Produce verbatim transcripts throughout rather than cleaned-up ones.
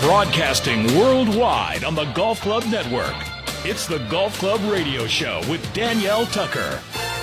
Broadcasting worldwide on the Golf Club Network. It's the Golf Club Radio Show with Danielle Tucker.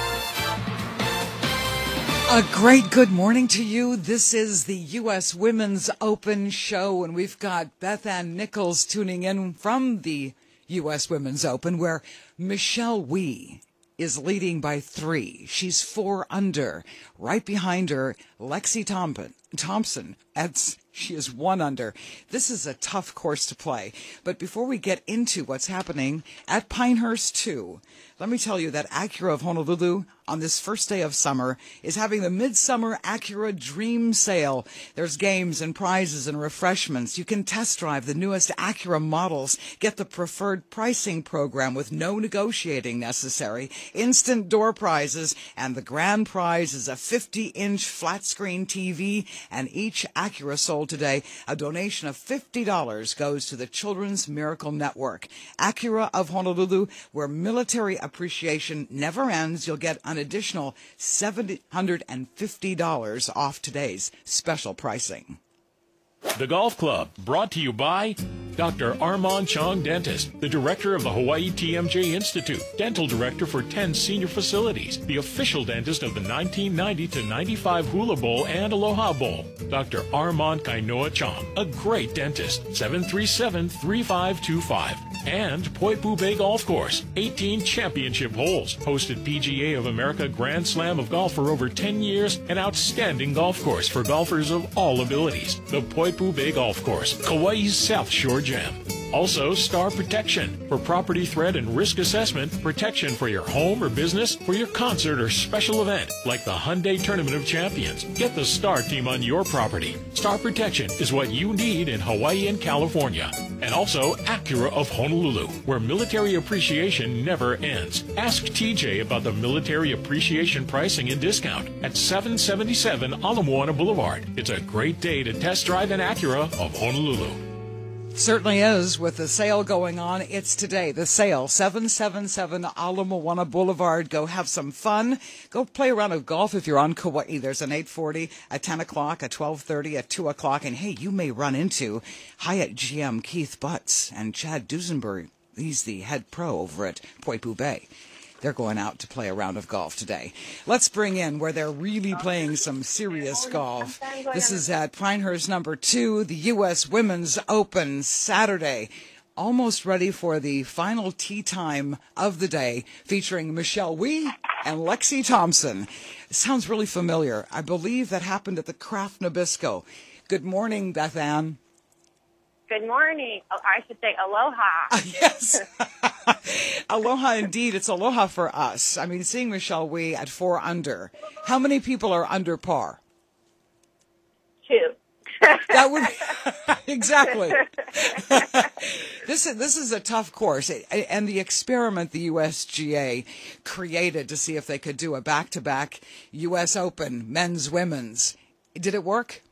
A great good morning to you. This is the U S Women's Open show, and we've got Beth Ann Nichols tuning in from the U S Women's Open, where Michelle Wie is leading by three. She's four under. Right behind her, Lexi Thompson. Thompson. That's, she is one under. This is a tough course to play. But before we get into what's happening at Pinehurst two, let me tell you that Acura of Honolulu, on this first day of summer, is having the Midsummer Acura Dream Sale. There's games and prizes and refreshments. You can test drive the newest Acura models, get the preferred pricing program with no negotiating necessary, instant door prizes, and the grand prize is a fifty-inch flat-screen T V, and each Acura sold today, a donation of fifty dollars goes to the Children's Miracle Network. Acura of Honolulu, where military appreciation never ends. You'll get an additional seven hundred fifty dollars off today's special pricing. The Golf Club, brought to you by Doctor Armand Chong Dentist, the director of the Hawaii T M J Institute, dental director for ten senior facilities, the official dentist of the nineteen ninety to ninety-five Hula Bowl and Aloha Bowl. Doctor Armand Kainoa Chong, a great dentist, seven three seven, three five two five. And Poipu Bay Golf Course, eighteen championship holes, hosted P G A of America Grand Slam of Golf for over ten years, an outstanding golf course for golfers of all abilities. The Poipu Bay Golf Course, Kauai's South Shore Gem. Also, Star Protection, for property threat and risk assessment, protection for your home or business, for your concert or special event, like the Hyundai Tournament of Champions. Get the Star Team on your property. Star Protection is what you need in Hawaii and California. And also, Acura of Honolulu, where military appreciation never ends. Ask T J about the military appreciation pricing and discount at seven seventy-seven Ala Moana Boulevard. It's a great day to test drive an Acura of Honolulu. Certainly is. With the sale going on, it's today. The sale, seven seventy-seven Ala Moana Boulevard. Go have some fun. Go play a round of golf if you're on Kauai. There's an eight forty, a ten o'clock, a twelve thirty, a two o'clock. And hey, you may run into Hyatt G M Keith Butts and Chad Duesenberg. He's the head pro over at Poipu Bay. They're going out to play a round of golf today. Let's bring in where they're really playing some serious golf. This is at Pinehurst number two, the U S Women's Open, Saturday. Almost ready for the final tee time of the day, featuring Michelle Wie and Lexi Thompson. It sounds really familiar. I believe that happened at the Kraft Nabisco. Good morning, Beth Ann. Good morning. Oh, I should say aloha. Yes. Aloha indeed. It's aloha for us. I mean, seeing Michelle Wie at four under. How many people are under par? Two. That would exactly. This is this is a tough course, and the experiment the U S G A created to see if they could do a back-to-back U S Open, men's, women's. Did it work?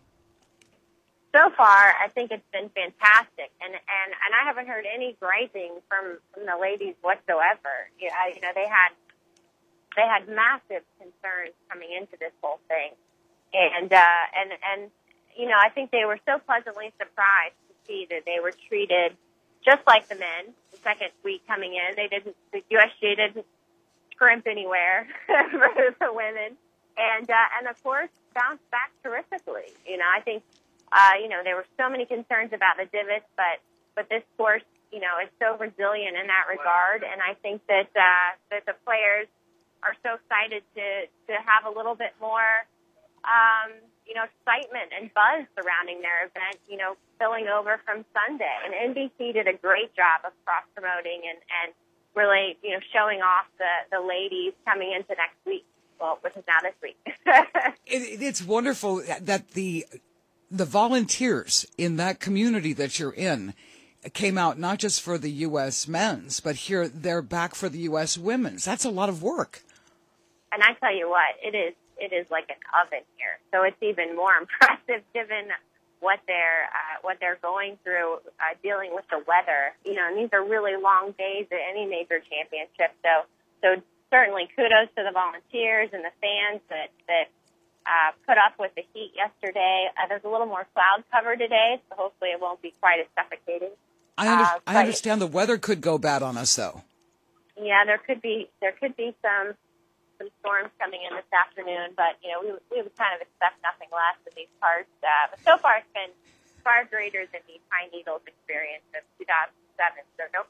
So far, I think it's been fantastic, and and, and I haven't heard any griping from, from the ladies whatsoever. You know, you know, they had they had massive concerns coming into this whole thing, and uh, and and you know, I think they were so pleasantly surprised to see that they were treated just like the men. The second week coming in, they didn't the U S G A didn't scrimp anywhere for the women, and uh, and of course bounced back terrifically. You know, I think. Uh, you know, there were so many concerns about the divots, but, but this course, you know, is so resilient in that regard. And I think that, uh, that the players are so excited to, to have a little bit more, um, you know, excitement and buzz surrounding their event, you know, spilling over from Sunday. And N B C did a great job of cross-promoting and, and really, you know, showing off the, the ladies coming into next week. Well, which is now this week. it, it's wonderful that the... The volunteers in that community that you're in came out not just for the U S men's, but here they're back for the U S women's. That's a lot of work. And I tell you what, it is it is like an oven here. So it's even more impressive given what they're uh, what they're going through, uh, dealing with the weather. You know, and these are really long days at any major championship. So so certainly kudos to the volunteers and the fans that that. uh, put up with the heat yesterday. Uh, there's a little more cloud cover today, so hopefully it won't be quite as suffocating. I, under- uh, I understand the weather could go bad on us, though. Yeah, there could be there could be some some storms coming in this afternoon, but you know we we would kind of expect nothing less in these parts. Uh, but so far, it's been far greater than the Pine Needles experience of two thousand seven. So no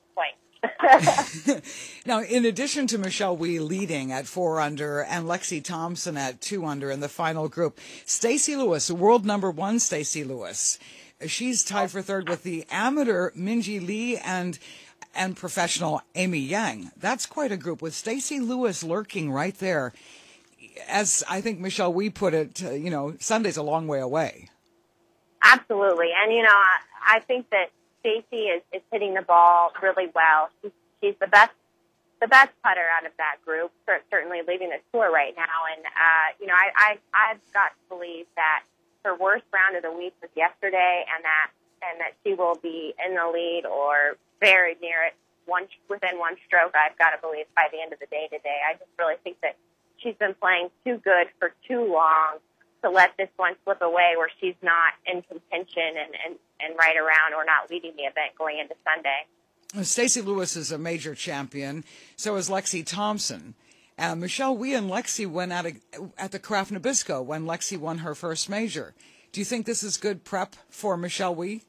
complaints. Now, in addition to Michelle Wie leading at four under and Lexi Thompson at two under in the final group, Stacey Lewis, world number one, Stacey Lewis, she's tied for third with the amateur Minji Lee and. and professional Amy Yang. That's quite a group with Stacey Lewis lurking right there. As I think Michelle Wie put it, uh, you know, Sunday's a long way away. Absolutely. And, you know, I, I think that Stacey is, is hitting the ball really well. She's, she's the best the best putter out of that group, certainly leading the tour right now. And, uh, you know, I, I, I've got to believe that her worst round of the week was yesterday and that and that she will be in the lead or very near it, one within one stroke, I've got to believe, by the end of the day today. I just really think that she's been playing too good for too long to let this one slip away where she's not in contention and, and, and right around or not leading the event going into Sunday. Stacey Lewis is a major champion. So is Lexi Thompson. Uh, Michelle Wie and Lexi went at, a, at the Kraft Nabisco when Lexi won her first major. Do you think this is good prep for Michelle Wie?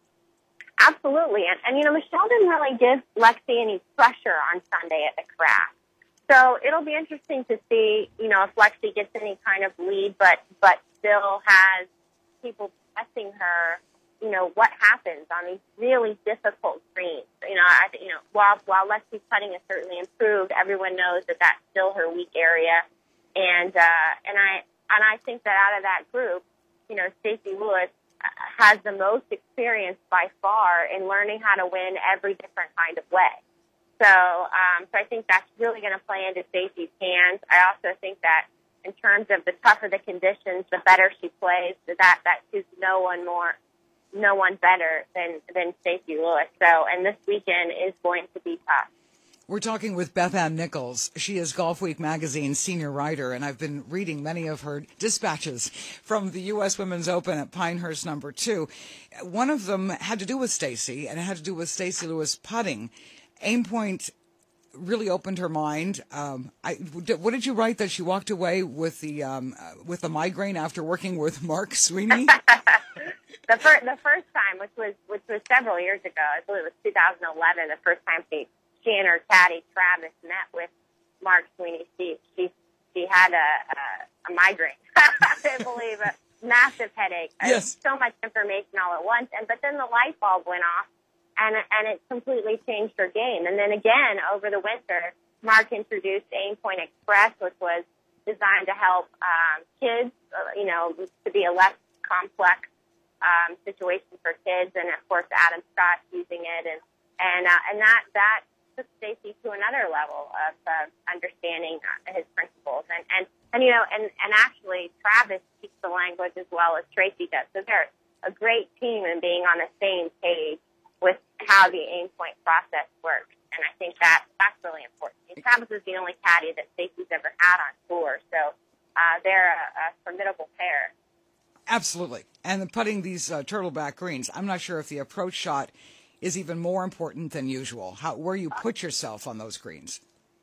Absolutely. And, and, you know, Michelle didn't really give Lexi any pressure on Sunday at the Kraft. So it'll be interesting to see, you know, if Lexi gets any kind of lead, but, but still has people testing her, you know, what happens on these really difficult greens. You know, I, you know, while, while Lexi's putting has certainly improved, everyone knows that that's still her weak area. And, uh, and I, and I think that out of that group, you know, Stacey Lewis has the most experience by far in learning how to win every different kind of way. So, um, so I think that's really going to play into Stacey's hands. I also think that in terms of the tougher the conditions, the better she plays. That that suits no one more, no one better than than Stacey Lewis. So, and this weekend is going to be tough. We're talking with Beth Ann Nichols. She is Golf Week magazine's senior writer, and I've been reading many of her dispatches from the U S Women's Open at Pinehurst number two. One of them had to do with Stacey, and it had to do with Stacey Lewis putting. Aim point really opened her mind. Um, I, what did you write, that she walked away with the um, uh, with the migraine after working with Mark Sweeney? the, fir- the first time, which was which was several years ago, I believe it was two thousand eleven, the first time she She and her caddy Travis met with Mark Sweeney. She she she had a a, a migraine. I believe a massive headache. Yes. So much information all at once, and but then the light bulb went off, and and it completely changed her game. And then again over the winter, Mark introduced Aim Point Express, which was designed to help um, kids, uh, you know, to be a less complex um, situation for kids. And of course, Adam Scott's using it, and and uh, and that that. took Stacey to another level of uh, understanding his principles. And, and, and, you know, and, and actually Travis speaks the language as well as Tracy does. So they're a great team in being on the same page with how the aim point process works. And I think that that's really important. And Travis is the only caddy that Stacey's ever had on tour. So uh, they're a, a formidable pair. Absolutely. And putting these uh, turtleback greens, I'm not sure if the approach shot is even more important than usual, how, where you put yourself on those greens.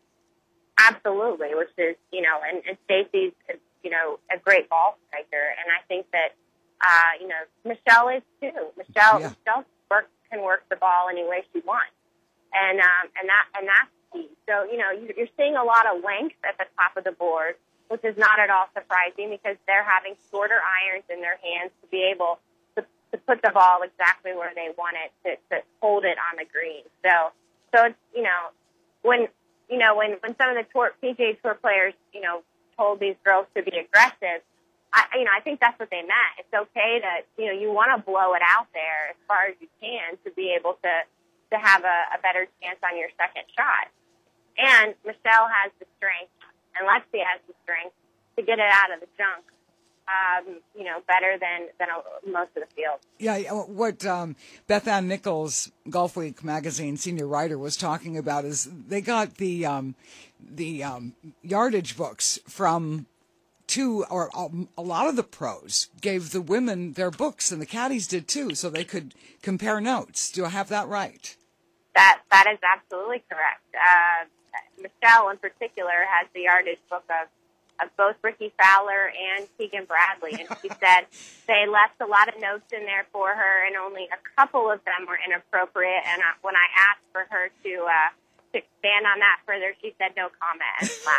Absolutely, which is, you know, and, and Stacey's, you know, a great ball striker, and I think that, uh, you know, Michelle is too. Michelle, yeah. Michelle work, can work the ball any way she wants, and um, and that and that's key. So, you know, you're seeing a lot of length at the top of the board, which is not at all surprising because they're having shorter irons in their hands to be able to put the ball exactly where they want it, to, to hold it on the green. So, so it's, you know, when, you know, when, when some of the tour, P G A Tour players, you know, told these girls to be aggressive, I, you know, I think that's what they meant. It's okay to, you know, you want to blow it out there as far as you can to be able to, to have a, a better chance on your second shot. And Michelle has the strength, and Lexi has the strength to get it out of the junk. Um, you know, better than, than most of the field. Yeah, what um, Beth Ann Nichols, Golf Week magazine senior writer, was talking about is they got the um, the um, yardage books from two, or a lot of the pros gave the women their books, and the caddies did too, so they could compare notes. Do I have that right? That that is absolutely correct. Uh, Michelle, in particular, has the yardage book of, of both Ricky Fowler and Keegan Bradley, and she said they left a lot of notes in there for her, and only a couple of them were inappropriate. And I, when I asked for her to uh, to expand on that further, she said no comment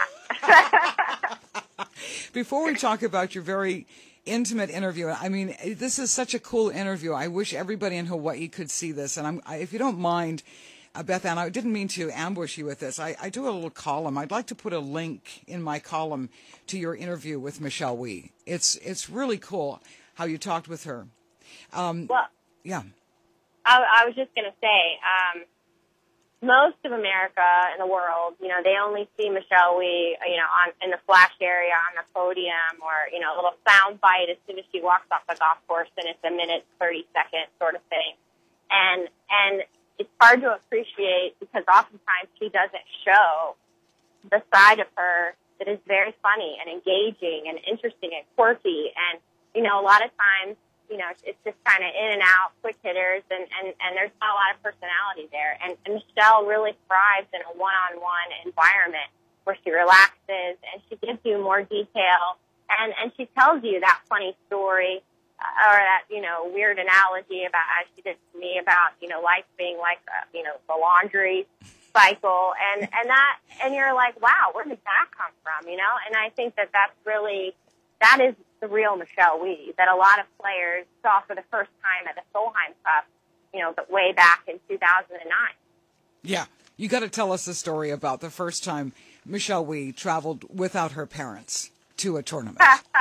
and laughed. Before we talk about your very intimate interview, I mean, this is such a cool interview. I wish everybody in Hawaii could see this. And I'm, I, if you don't mind, uh, Beth Ann, I didn't mean to ambush you with this. I, I do a little column. I'd like to put a link in my column to your interview with Michelle Wie. It's it's really cool how you talked with her. Um, well, yeah. I, I was just going to say, um, most of America and the world, you know, they only see Michelle Wie, you know, on in the flash area on the podium, or, you know, a little sound bite as soon as she walks off the golf course, and it's a minute, thirty second sort of thing. And and it's hard to appreciate because oftentimes she doesn't show the side of her that is very funny and engaging and interesting and quirky. And, you know, a lot of times, you know, it's just kind of in and out, quick hitters, and, and, and there's not a lot of personality there. And, and Michelle really thrives in a one-on-one environment where she relaxes and she gives you more detail, and, and she tells you that funny story uh, or that, you know, weird analogy about, as she did to me, about, you know, life being like, uh, you know, the laundry cycle. And, and that, and you're like, wow, where did that come from, you know? And I think that that's really, that is the real Michelle Wie that a lot of players saw for the first time at the Solheim Cup, you know, but way back in two thousand nine. Yeah, you got to tell us the story about the first time Michelle Wie traveled without her parents to a tournament.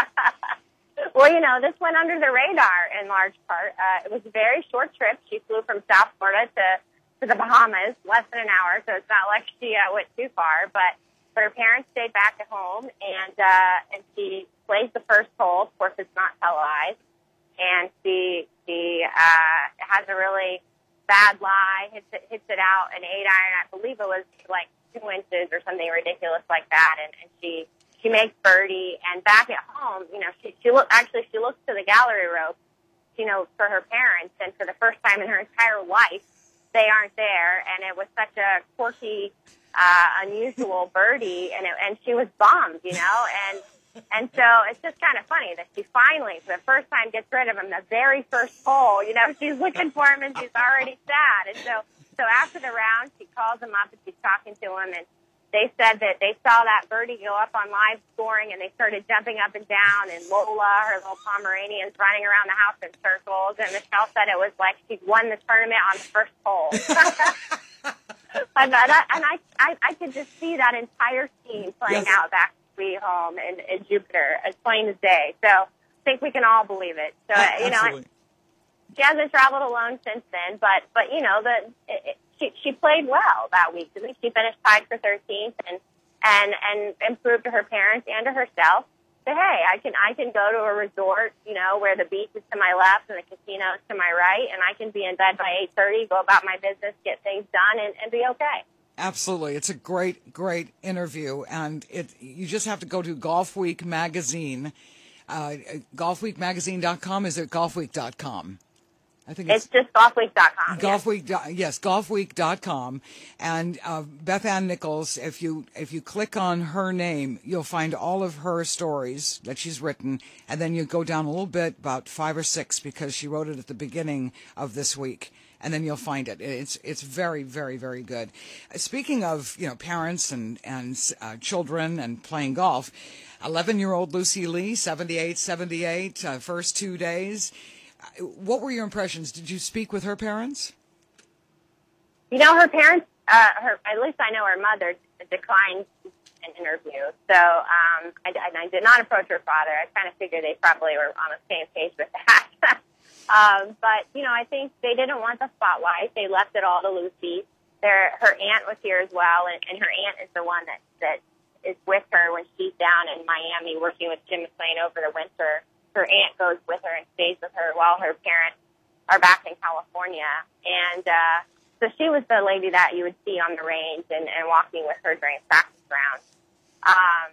Well, you know, this went under the radar in large part. Uh, it was a very short trip. She flew from South Florida to, to the Bahamas, less than an hour, so it's not like she uh, went too far, but But her parents stayed back at home, and uh, and she plays the first hole. Of course, it's not televised, and she she uh, has a really bad lie, hits it, hits it out an eight iron. I believe it was like two inches or something ridiculous like that, and, and she she makes birdie. And back at home, you know, she she look actually she looks to the gallery rope, you know, for her parents, and for the first time in her entire life, they aren't there, and it was such a quirky. Uh, unusual birdie, and it, and she was bummed, you know, and and so it's just kind of funny that she finally, for the first time, gets rid of him the very first hole. You know, she's looking for him, and she's already sad. And so, so after the round, she calls him up, and she's talking to him, and they said that they saw that birdie go up on live scoring, and they started jumping up and down, and Lola, her little Pomeranian's running around the house in circles, and Michelle said it was like she won the tournament on the first hole. And, I, and I, I, I could just see that entire scene playing yes. out back at home in, in Jupiter, as plain as day. So I think we can all believe it. So uh, you know, I, she hasn't traveled alone since then, but but you know, the it, it, she she played well that week. I think she finished tied for thirteenth, and and and improved to her parents and to herself. So hey, I can I can go to a resort, you know, where the beach is to my left and the casino is to my right, and I can be in bed by eight thirty, go about my business, get things done, and, and be okay. Absolutely. It's a great, great interview, and it you just have to go to Golf Week Magazine, uh, golf week magazine dot com. Is it golf week dot com? I think it's, it's just golf week dot com. Golfweek, yes, yes golf week dot com. And uh, Beth Ann Nichols, if you if you click on her name, you'll find all of her stories that she's written, and then you go down a little bit, about five or six, because she wrote it at the beginning of this week, and then you'll find it. It's it's very, very, very good. Speaking of, you know, parents and and uh, children and playing golf, eleven-year-old Lucy Lee, seventy-eight seventy-eight, uh, first two days. What were your impressions? Did you speak with her parents? You know, her parents, uh, her, at least I know her mother, declined an interview. So um, I, I did not approach her father. I kind of figured they probably were on the same page with that. um, but, you know, I think they didn't want the spotlight. They left it all to Lucy. Their, her aunt was here as well, and, and her aunt is the one that, that is with her when she's down in Miami working with Jim McLean over the winter. Her aunt goes with her and stays with her while her parents are back in California. And uh, so she was the lady that you would see on the range and, and walking with her during practice rounds. Um,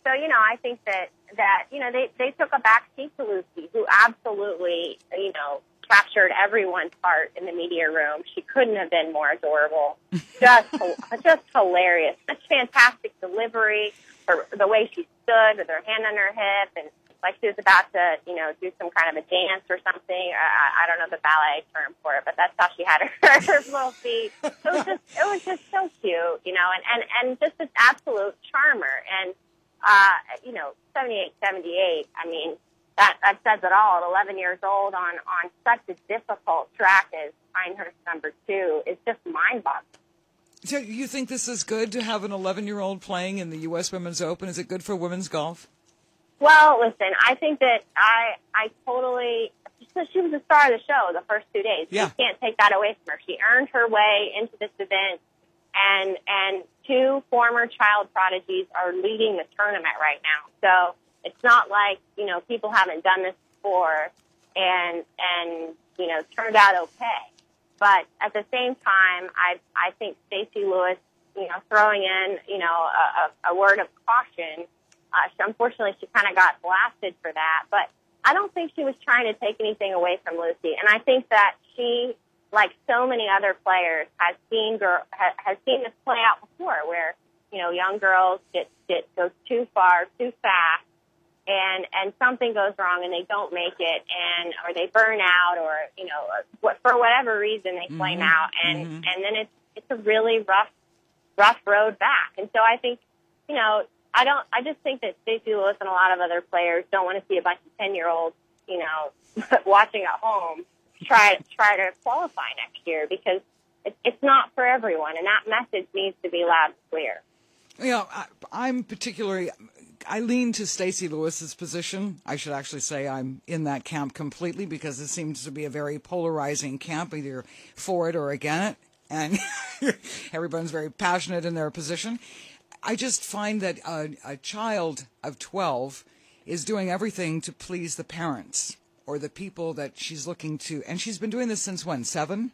so, you know, I think that, that you know, they, they took a back seat to Lucy, who absolutely, you know, captured everyone's heart in the media room. She couldn't have been more adorable. Just just hilarious. Such fantastic delivery. Her, the way she stood with her hand on her hip and like she was about to, you know, do some kind of a dance or something. I, I don't know the ballet term for it, but that's how she had her, her little feet. It was just, it was just so cute, you know, and, and, and just this absolute charmer. And, uh, you know, seventy-eight, seventy-eight, I mean, that, that says it all. At eleven years old on, on such a difficult track as Pinehurst number two is just mind-boggling. So you think this is good to have an eleven-year-old playing in the U S Women's Open? Is it good for women's golf? Well, listen, I think that I I totally – she was the star of the show the first two days. Yeah. You can't take that away from her. She earned her way into this event, and and two former child prodigies are leading the tournament right now. So it's not like, you know, people haven't done this before and, and you know, turned out okay. But at the same time, I I think Stacey Lewis, you know, throwing in, you know, a, a, a word of caution. Uh, she, unfortunately, she kind of got blasted for that. But I don't think she was trying to take anything away from Lucy. And I think that she, like so many other players, has seen girl, ha, has seen this play out before, where, you know, young girls get get go too far, too fast, and and something goes wrong and they don't make it, and or they burn out, or you know, what, for whatever reason they flame mm-hmm. out, and mm-hmm. and then it's it's a really rough rough road back. And so I think, you know, I don't I just think that Stacey Lewis and a lot of other players don't want to see a bunch of ten year olds, you know, watching at home try try to qualify next year, because it, it's not for everyone, and that message needs to be loud and clear. You know, I, I'm particularly, I lean to Stacey Lewis's position. I should actually say I'm in that camp completely, because it seems to be a very polarizing camp, either for it or against it, and everyone's very passionate in their position. I just find that a, a child of twelve is doing everything to please the parents or the people that she's looking to, and she's been doing this since when, seven?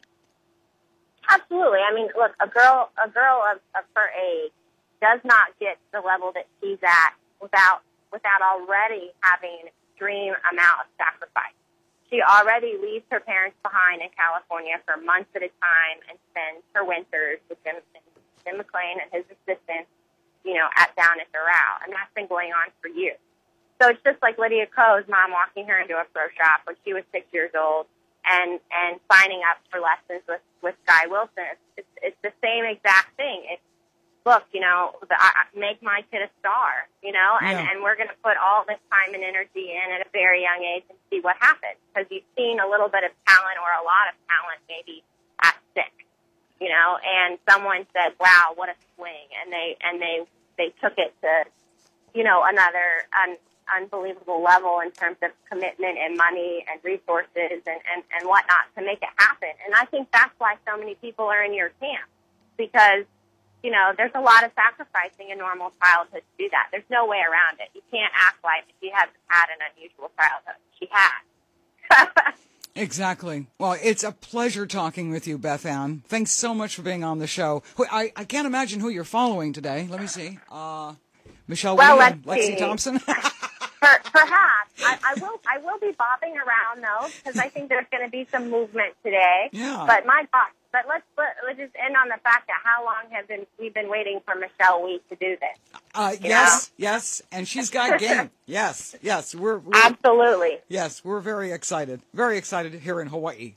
Absolutely. I mean, look, a girl, a girl of, of her age does not get to the level that she's at without without already having an extreme amount of sacrifice. She already leaves her parents behind in California for months at a time and spends her winters with Jim, Jim McLean and his assistants, you know, at down at Doral, and that's been going on for years. So it's just like Lydia Ko's mom walking her into a pro shop when she was six years old and and signing up for lessons with, with Guy Wilson. It's, it's, it's the same exact thing. It's, look, you know, the, I, make my kid a star, you know, and, yeah. and we're going to put all this time and energy in at a very young age and see what happens, because you've seen a little bit of talent or a lot of talent maybe at six, you know, and someone said, wow, what a swing, and they and they they took it to, you know, another un, unbelievable level in terms of commitment and money and resources and, and, and whatnot to make it happen. And I think that's why so many people are in your camp, because you know, there's a lot of sacrificing in normal childhood to do that. There's no way around it. You can't act like she hasn't had an unusual childhood. She has. Exactly. Well, it's a pleasure talking with you, Beth Ann. Thanks so much for being on the show. I, I can't imagine who you're following today. Let me see. Uh, Michelle well, Williams, let's Lexi see. Thompson. Per, perhaps. I, I will I will be bobbing around, though, because I think there's going to be some movement today. Yeah. But my gosh. But let's let, let's just end on the fact that how long have been we've been waiting for Michelle Wie to do this? Uh, yes, know? yes, and she's got game. Yes, yes, we're, we're absolutely. Yes, we're very excited. Very excited here in Hawaii.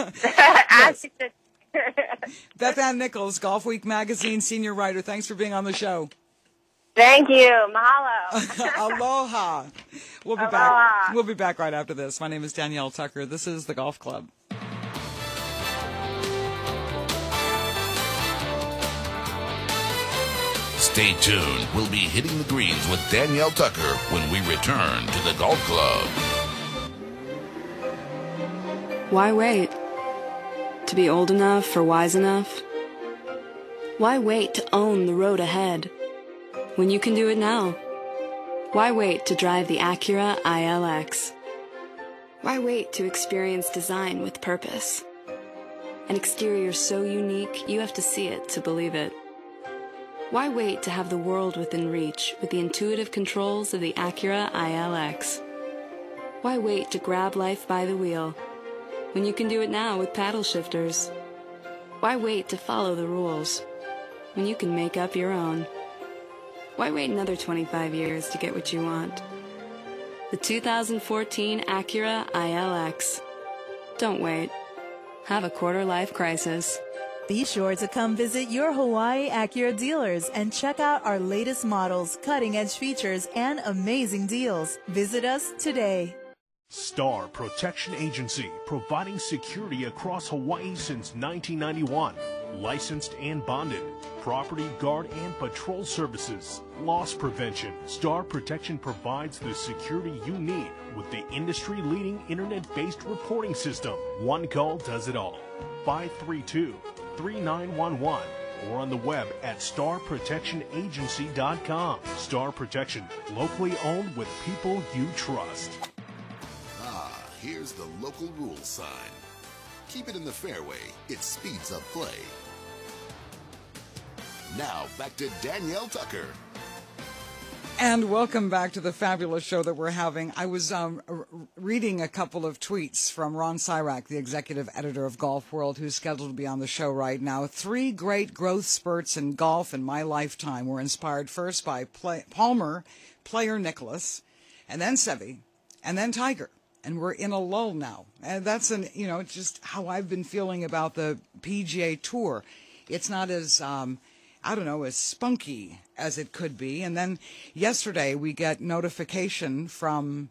As Beth Ann Nichols, Golf Week Magazine senior writer. Thanks for being on the show. Thank you. Mahalo. Aloha. We'll be Aloha. back. We'll be back right after this. My name is Danielle Tucker. This is the Golf Club. Stay tuned. We'll be hitting the greens with Danielle Tucker when we return to the Golf Club. Why wait? To be old enough or wise enough? Why wait to own the road ahead when you can do it now? Why wait to drive the Acura I L X? Why wait to experience design with purpose? An exterior so unique you have to see it to believe it. Why wait to have the world within reach with the intuitive controls of the Acura I L X? Why wait to grab life by the wheel when you can do it now with paddle shifters? Why wait to follow the rules when you can make up your own? Why wait another twenty-five years to get what you want? The two thousand fourteen Acura I L X. Don't wait. Have a quarter-life crisis. Be sure to come visit your Hawaii Acura dealers and check out our latest models, cutting-edge features, and amazing deals. Visit us today. Star Protection Agency, providing security across Hawaii since nineteen ninety-one. Licensed and bonded. Property guard and patrol services. Loss prevention. Star Protection provides the security you need with the industry-leading internet-based reporting system. One call does it all. five three two, three nine one one or on the web at star protection agency dot com. Star Protection, locally owned with people you trust. Ah, here's the local rules sign. Keep it in the fairway. It speeds up play. Now, back to Danielle Tucker. And welcome back to the fabulous show that we're having. I was um, r- reading a couple of tweets from Ron Cyrak, the executive editor of Golf World, who's scheduled to be on the show right now. Three great growth spurts in golf in my lifetime were inspired first by play- Palmer, player Nicklaus, and then Seve, and then Tiger. And we're in a lull now. And that's, an, you know, just how I've been feeling about the P G A Tour. It's not as... Um, I don't know, as spunky as it could be. And then yesterday we get notification from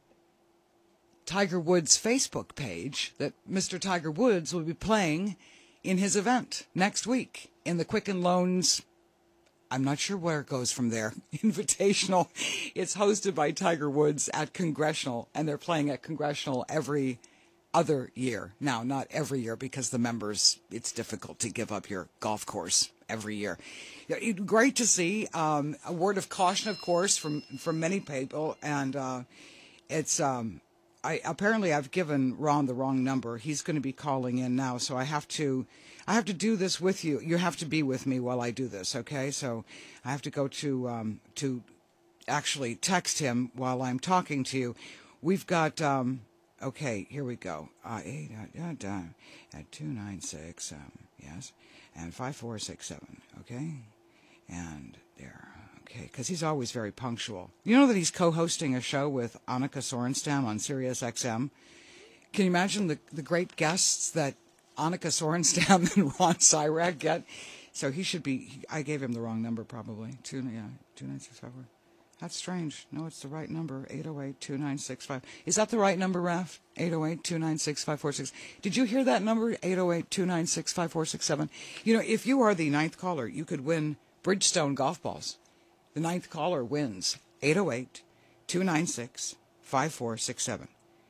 Tiger Woods' Facebook page that Mister Tiger Woods will be playing in his event next week in the Quicken Loans. I'm not sure where it goes from there. Invitational. It's hosted by Tiger Woods at Congressional, and they're playing at Congressional every other year. Now, not every year because the members, it's difficult to give up your golf course every year. Great to see. Um, a word of caution, of course, from, from many people. And uh, it's um, I apparently I've given Ron the wrong number. He's going to be calling in now, so I have to I have to do this with you. You have to be with me while I do this, okay? So I have to go to um, to actually text him while I'm talking to you. We've got um, okay. Here we go. Uh, eight uh, uh, at two nine six. Um, yes. And five four six seven, okay? And there, okay, because he's always very punctual. You know that he's co-hosting a show with Annika Sorenstam on Sirius X M? Can you imagine the, the great guests that Annika Sorenstam and Ron Cyrak get? So he should be, he, I gave him the wrong number probably. Two, yeah, two nine six five four. That's strange. No, it's the right number, eight oh eight, two nine six five. Is that the right number, Raf? eight oh eight, two nine six, five four six. Did you hear that number, eight oh eight, two nine six, five four six seven? You know, if you are the ninth caller, you could win Bridgestone golf balls. The ninth caller wins, eight oh eight, two nine six, five four six seven.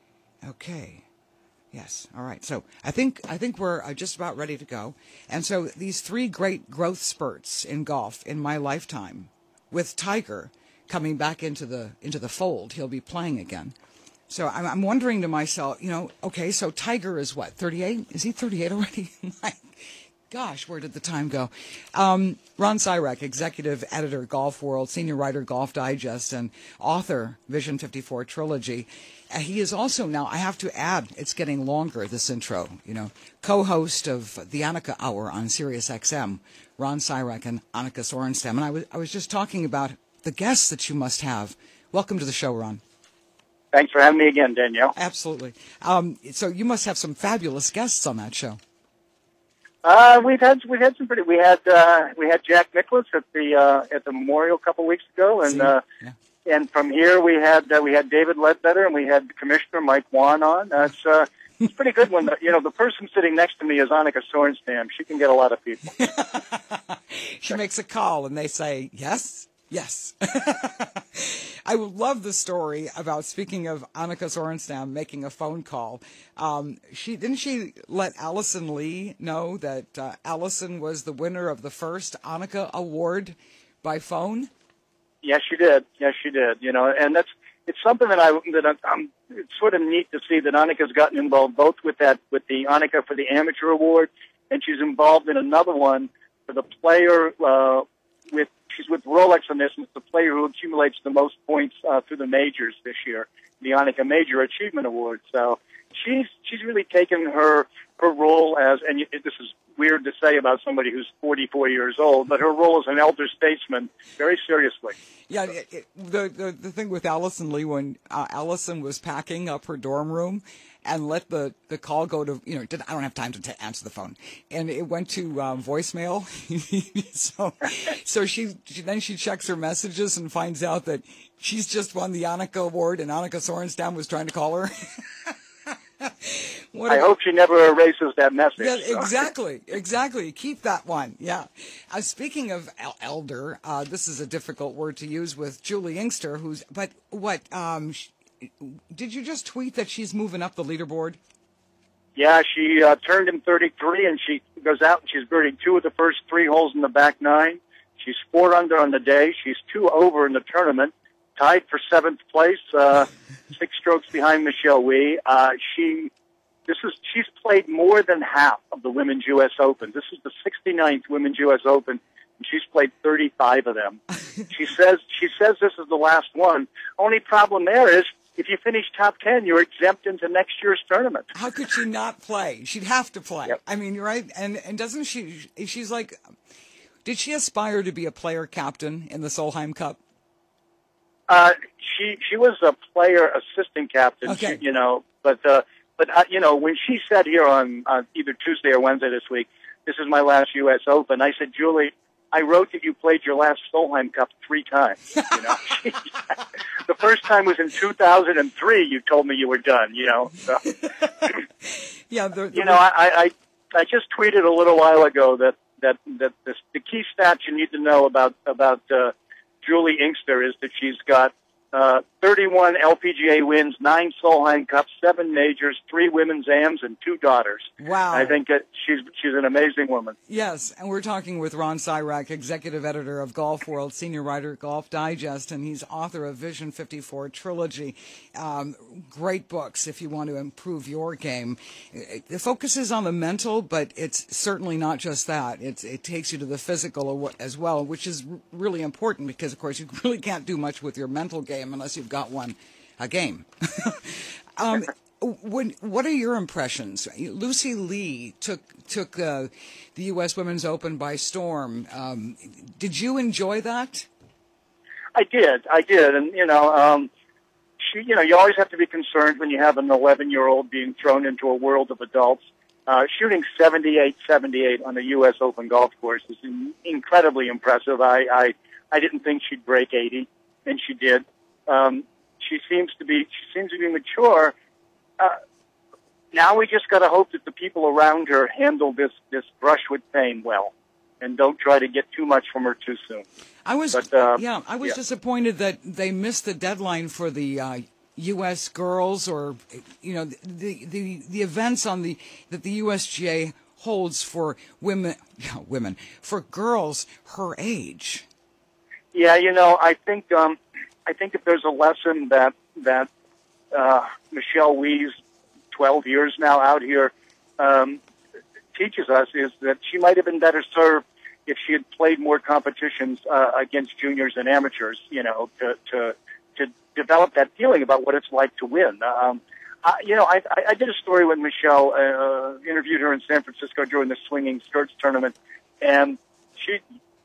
Okay. Yes. All right. So I think I think we're uh, just about ready to go. And so these three great growth spurts in golf in my lifetime, with Tiger coming back into the into the fold, he'll be playing again. So I'm, I'm wondering to myself, you know, okay, so Tiger is what, thirty-eight? Is he thirty-eight already? My gosh, where did the time go? Um, Ron Cyrak, executive editor, Golf World, senior writer, Golf Digest, and author, Vision fifty-four Trilogy. Uh, he is also now, I have to add, it's getting longer, this intro, you know, co-host of the Annika Hour on Sirius X M, Ron Cyrak and Annika Sorenstam. And I was, I was just talking about the guests that you must have. Welcome to the show, Ron. Thanks for having me again, Danielle. Absolutely. Um, so you must have some fabulous guests on that show. Uh, we've had we've had some pretty. We had uh, we had Jack Nicklaus at the uh, at the memorial a couple weeks ago, and uh, yeah. and from here we had uh, we had David Ledbetter, and we had Commissioner Mike Wan on. Uh, it's uh, it's pretty good when the, you know the person sitting next to me is Annika Sorenstam. She can get a lot of people. She makes a call, and they say yes. Yes. I love the story about, speaking of Annika Sorenstam making a phone call. Um, she didn't she let Allison Lee know that uh, Allison was the winner of the first Annika Award by phone? Yes, she did. Yes, she did. You know, and that's it's something that I that I'm. It's sort of neat to see that Annika's gotten involved both with that with the Annika for the Amateur Award, and she's involved in another one for the player. Uh, with she's with Rolex on this, and it's the player who accumulates the most points uh, through the majors this year, the Annika Major Achievement Award. So she's she's really taken her her role as, and this is weird to say about somebody who's forty-four years old, but her role as an elder statesman very seriously. Yeah, it, it, the, the the thing with Allison Lee, when uh, Allison was packing up her dorm room and let the, the call go to, you know, did, I don't have time to t- answer the phone, and it went to uh, voicemail. so so she, she then she checks her messages and finds out that she's just won the Annika Award, and Annika Sorenstam was trying to call her. What I a, hope she never erases that message. Yeah, so. exactly, exactly. Keep that one. Yeah. Uh, speaking of el- elder, uh, this is a difficult word to use with Julie Inkster, who's. But what? Um, sh- did you just tweet that she's moving up the leaderboard? Yeah, she uh, turned him thirty-three, and she goes out and she's birdied two of the first three holes in the back nine. She's four under on the day. She's two over in the tournament. Tied for seventh place, uh, six strokes behind Michelle Wie. Uh, she, this is, she's played more than half of the Women's U S Open. This is the sixty-ninth Women's U S Open, and she's played thirty-five of them. she says, she says this is the last one. Only problem there is, if you finish top ten, you're exempt into next year's tournament. How could she not play? She'd have to play. Yep. I mean, you're right. And, and doesn't she, she's like, did she aspire to be a player captain in the Solheim Cup? Uh, she she was a player assistant captain, okay. she, you know, but uh, but uh, you know, when she said here on uh, either Tuesday or Wednesday this week, this is my last U S Open, I said, Julie, I wrote that you played your last Solheim Cup three times. You know, the first time was in two thousand three. You told me you were done. You know, so. yeah. The, the you know, I, I I just tweeted a little while ago that that that this, the key stats you need to know about about. Uh, Julie Inkster is that she's got uh, thirty-one L P G A wins, nine Solheim Cups, seven majors, three women's A Ms, and two daughters. Wow. I think that she's she's an amazing woman. Yes, and we're talking with Ron Cyrak, executive editor of Golf World, senior writer at Golf Digest, and he's author of Vision fifty-four Trilogy. Um, great books if you want to improve your game. The focus is on the mental, but it's certainly not just that. It's, it takes you to the physical as well, which is really important because, of course, you really can't do much with your mental game unless you've got one, a game. um, when, what are your impressions? Lucy Lee took took uh, the U S Women's Open by storm. Um, did you enjoy that? I did, I did, and you know, um, she, you know, you always have to be concerned when you have an eleven-year-old being thrown into a world of adults. Uh, shooting seventy-eight seventy-eight on the U S Open golf course is in, incredibly impressive. I, I I didn't think she'd break eighty, and she did. Um, she seems to be she seems to be mature. Uh, now we just got to hope that the people around her handle this this brush with fame well, and don't try to get too much from her too soon. I was but, uh, yeah, I was yeah. disappointed that they missed the deadline for the uh, U S girls, or you know, the the the events on the that the U S G A holds for women women for girls her age. Yeah, you know, I think um, I think if there's a lesson that that uh, Michelle Wie's twelve years now out here um, teaches us, is that she might have been better served if she had played more competitions uh, against juniors and amateurs. You know, to to to develop that feeling about what it's like to win. Um, I, you know, I, I did a story with Michelle, uh, interviewed her in San Francisco during the Swinging Skirts tournament, and she.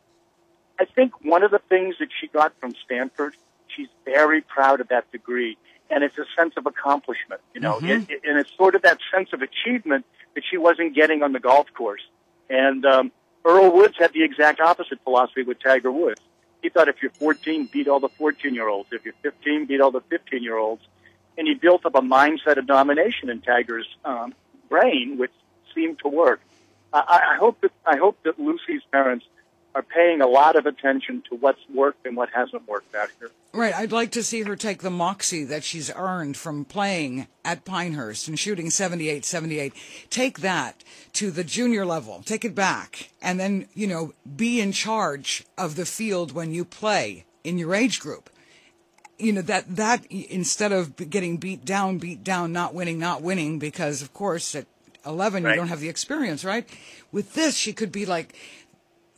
I think one of the things that she got from Stanford, she's very proud of that degree, and it's a sense of accomplishment, you know, Mm-hmm. it, it, and it's sort of that sense of achievement that she wasn't getting on the golf course. And um, Earl Woods had the exact opposite philosophy with Tiger Woods. He thought if you're fourteen, beat all the fourteen-year-olds. If you're fifteen, beat all the fifteen-year-olds. And he built up a mindset of domination in Tiger's um, brain, which seemed to work. I, I hope that I hope that Lucy's parents are paying a lot of attention to what's worked and what hasn't worked out here. Right. I'd like to see her take the moxie that she's earned from playing at Pinehurst and shooting seventy-eight seventy-eight. Take that to the junior level. Take it back. And then, you know, be in charge of the field when you play in your age group. You know, that, that instead of getting beat down, beat down, not winning, not winning, because, of course, at eleven, right. you don't have the experience, right? With this, she could be like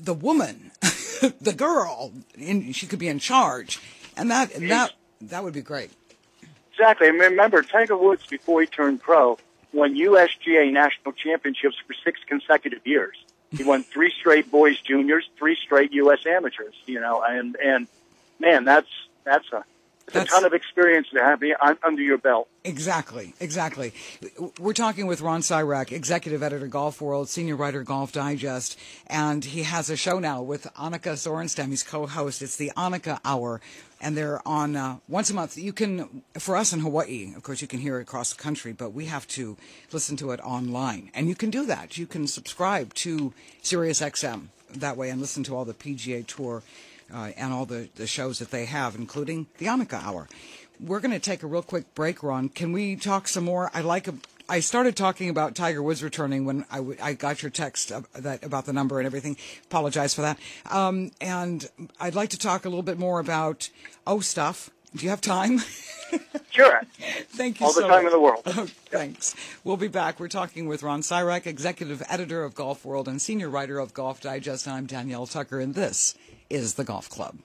the woman, the girl, in, she could be in charge, and that and that that would be great. Exactly. And remember, Tiger Woods, before he turned pro, won U S G A national championships for six consecutive years. He won three straight boys juniors, three straight U S amateurs. You know, and and man, that's that's a It's a ton of experience to have under your belt. Exactly, exactly. We're talking with Ron Sirak, executive editor, Golf World, senior writer, Golf Digest, and he has a show now with Annika Sorenstam. He's co-host. It's the Annika Hour, and they're on uh, once a month. You can, for us in Hawaii, of course, you can hear it across the country, but we have to listen to it online, and you can do that. You can subscribe to Sirius X M that way and listen to all the P G A Tour Uh, and all the, the shows that they have, including the Annika Hour. We're going to take a real quick break, Ron. Can we talk some more? I like. A, I started talking about Tiger Woods returning when I, w- I got your text of that about the number and everything. Apologize for that. Um, and I'd like to talk a little bit more about O stuff. Do you have time? Sure. Thank you All so the time much. in the world. Oh, thanks. We'll be back. We're talking with Ron Sirak, executive editor of Golf World and senior writer of Golf Digest. I'm Danielle Tucker, and this is the Golf Club.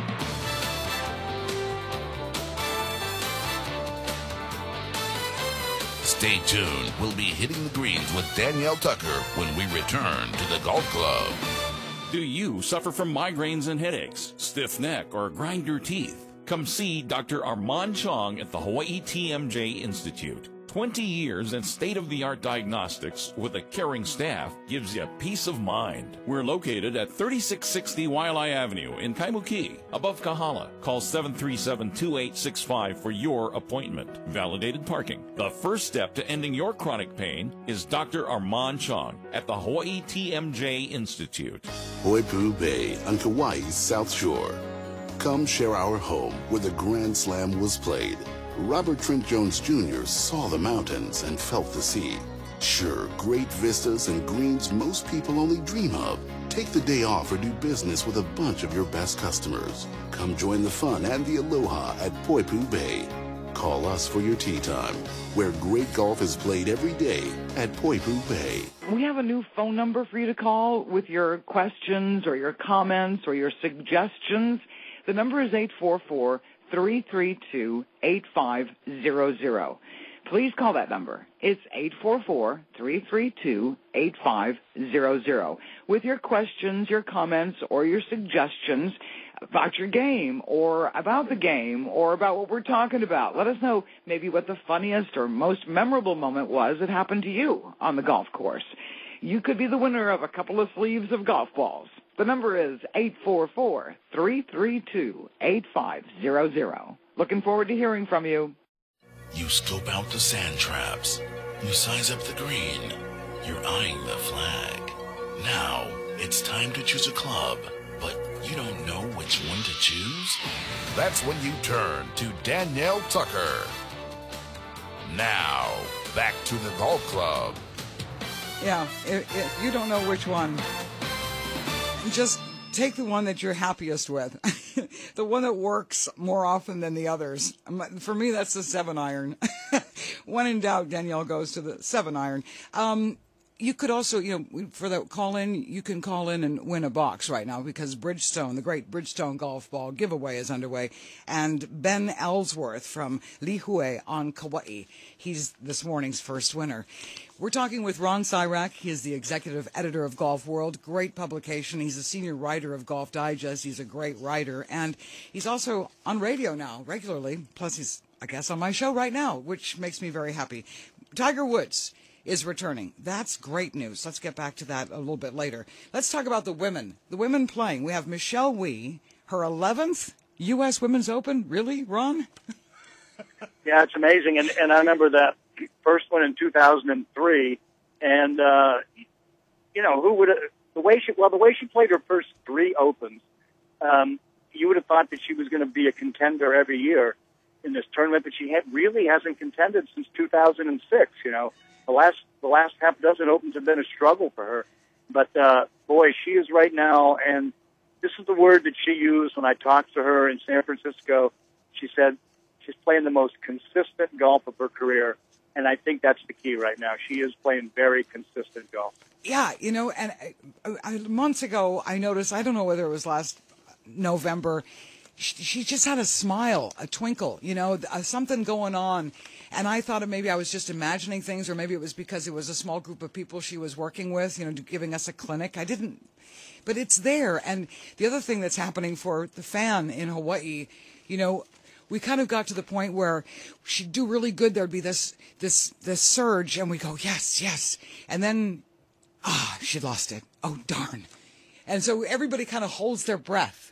Stay tuned. We'll be hitting the greens with Danielle Tucker when we return to the Golf Club. Do you suffer from migraines and headaches, stiff neck, or grind your teeth? Come see Doctor Armand Chong at the Hawaii T M J Institute. twenty years in state-of-the-art diagnostics with a caring staff gives you peace of mind. We're located at thirty-six sixty Waialae Avenue in Kaimuki, above Kahala. Call seven three seven, two eight six five for your appointment. Validated parking. The first step to ending your chronic pain is Doctor Armand Chong at the Hawaii T M J Institute. Poipu Bay on Kauai's South Shore. Come share our home where the Grand Slam was played. Robert Trent Jones Junior saw the mountains and felt the sea. Sure, great vistas and greens most people only dream of. Take the day off or do business with a bunch of your best customers. Come join the fun and the aloha at Poipu Bay. Call us for your tee time, where great golf is played every day at Poipu Bay. We have a new phone number for you to call with your questions or your comments or your suggestions. The number is eight four four, three three two, eight five zero zero. Please call that number. It's eight four four, three three two, eight five zero zero. With your questions, your comments, or your suggestions about your game or about the game or about what we're talking about. Let us know maybe what the funniest or most memorable moment was that happened to you on the golf course. You could be the winner of a couple of sleeves of golf balls. The number is eight four four, three three two, eight five zero zero. Looking forward to hearing from you. You scope out the sand traps. You size up the green. You're eyeing the flag. Now, it's time to choose a club, but you don't know which one to choose? That's when you turn to Danielle Tucker. Now, back to the Golf Club. Yeah, if, if you don't know which one, just take the one that you're happiest with, the one that works more often than the others. For me, that's the seven iron. When in doubt, Danielle goes to the seven iron. Um, you could also, you know, for the call in, you can call in and win a box right now because Bridgestone, the great Bridgestone golf ball giveaway is underway. And Ben Ellsworth from Lihue on Kauai, he's this morning's first winner. We're talking with Ron Sirak. He is the executive editor of Golf World. Great publication. He's a senior writer of Golf Digest. He's a great writer. And he's also on radio now regularly. Plus, he's, I guess, on my show right now, which makes me very happy. Tiger Woods is returning. That's great news. Let's get back to that a little bit later. Let's talk about the women. The women playing. We have Michelle Wie, her eleventh U S Women's Open. Really, Ron? Yeah, it's amazing. And, and I remember that first one in two thousand three. And, uh, you know, who would have, the way she, well, the way she played her first three Opens, um, you would have thought that she was going to be a contender every year in this tournament, but she had, really hasn't contended since two thousand six, you know. The last the last half dozen Opens have been a struggle for her. But, uh, boy, she is right now, and this is the word that she used when I talked to her in San Francisco. She said she's playing the most consistent golf of her career. and I think that's the key right now. She is playing very consistent golf. Yeah, you know, and uh, uh, months ago I noticed, I don't know whether it was last November, she, she just had a smile, a twinkle, you know, uh, something going on. And I thought maybe I was just imagining things, or maybe it was because it was a small group of people she was working with, you know, giving us a clinic. I didn't, but it's there. And the other thing that's happening for the fan in Hawaii, you know, we kind of got to the point where she'd do really good. There'd be this, this, this surge, and we go, yes, yes. And then, ah, she'd lost it. Oh, darn. And so everybody kind of holds their breath.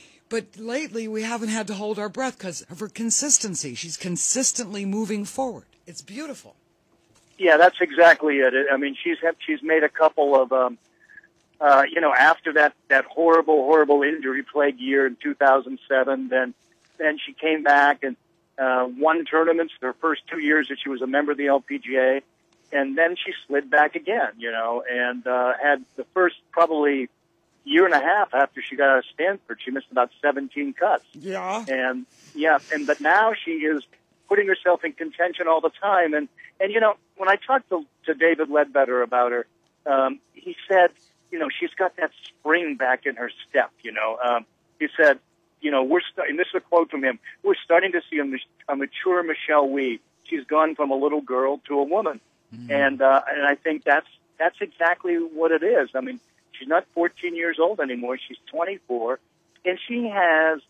But lately, we haven't had to hold our breath because of her consistency. She's consistently moving forward. It's beautiful. Yeah, that's exactly it. I mean, she's she's made a couple of, um, uh, you know, after that, that horrible, horrible injury-plagued year in two thousand seven, then then she came back and uh, won tournaments her first two years that she was a member of the L P G A, and then she slid back again, you know, and uh, had the first probably year and a half after she got out of Stanford, she missed about seventeen cuts. Yeah. And yeah, and but now she is putting herself in contention all the time. And and you know, when I talked to, to David Ledbetter about her, um, he said, you know, she's got that spring back in her step. You know, um, he said, you know, we're st- and this is a quote from him. We're starting to see a, a mature Michelle Wie. She's gone from a little girl to a woman, mm-hmm. and uh, and I think that's that's exactly what it is. I mean. She's not fourteen years old anymore. She's twenty-four, and she has,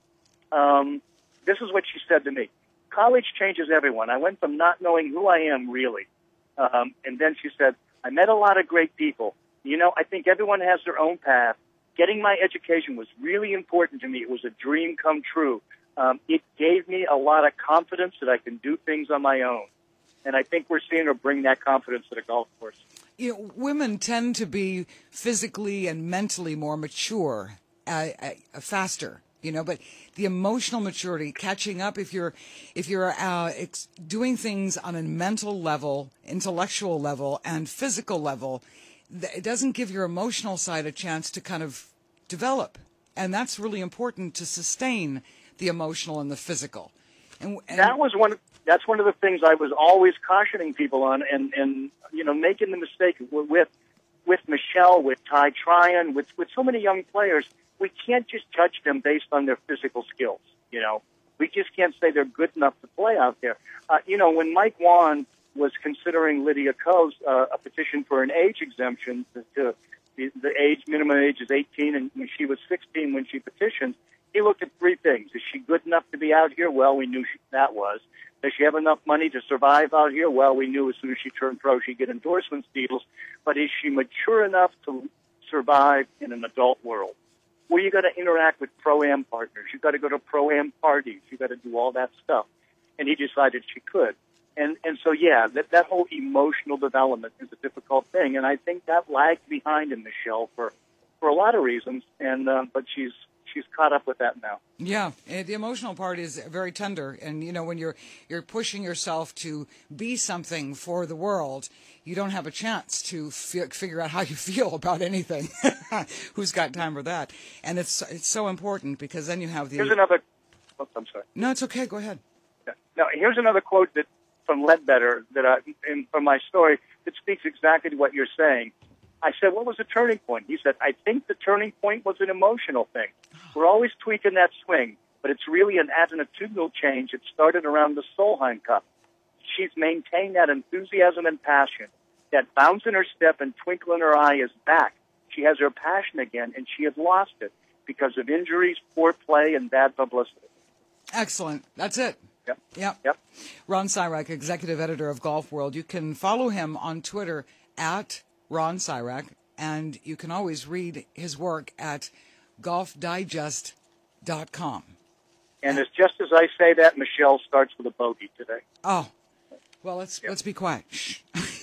um, this is what she said to me, college changes everyone. I went from not knowing who I am, really, um, and then she said, I met a lot of great people. You know, I think everyone has their own path. Getting my education was really important to me. It was a dream come true. Um, it gave me a lot of confidence that I can do things on my own, and I think we're seeing her bring that confidence to the golf course. You know, women tend to be physically and mentally more mature, uh, uh, faster. You know, but the emotional maturity, catching up, if you're, if you're uh, ex- doing things on a mental level, intellectual level, and physical level, th- it doesn't give your emotional side a chance to kind of develop, and that's really important to sustain the emotional and the physical. And, and that was one. That's one of the things I was always cautioning people on, and, and you know, making the mistake with with Michelle, with Ty Tryon, with with so many young players. We can't just judge them based on their physical skills. You know, we just can't say they're good enough to play out there. Uh, you know, when Mike Wan was considering Lydia Ko's uh, a petition for an age exemption, to, to the, the age minimum age is eighteen, and when she was sixteen when she petitioned, he looked at three things: is she good enough to be out here? Well, we knew she, that was. Does she have enough money to survive out here? Well, we knew as soon as she turned pro, she'd get endorsement deals. But is she mature enough to survive in an adult world? Well, you got to interact with pro-am partners. You got to go to pro-am parties. You got to do all that stuff. And he decided she could. And and so yeah, that that whole emotional development is a difficult thing. And I think that lagged behind in Michelle for for a lot of reasons. And uh, but she's she's caught up with that now. Yeah, the emotional part is very tender, and you know, when you're you're pushing yourself to be something for the world, you don't have a chance to f- figure out how you feel about anything. Who's got time for that? And it's it's so important, because then you have the. Here's another. Oh, I'm sorry. No, it's okay. Go ahead. Now, here's another quote that from Ledbetter that I, in, from my story that speaks exactly to what you're saying. I said, what was the turning point? He said, I think the turning point was an emotional thing. We're always tweaking that swing, but it's really an attitudinal change. It started around the Solheim Cup. She's maintained that enthusiasm and passion. That bounce in her step and twinkle in her eye is back. She has her passion again, and she had lost it because of injuries, poor play, and bad publicity. Excellent. That's it. Yep. Yep. Yep. Ron Cyrak, executive editor of Golf World. You can follow him on Twitter at Ron Cyrak, and you can always read his work at golf digest dot com. And it's just as I say that, Michelle starts with a bogey today. Oh, well, let's yep. let's be quiet. Shh.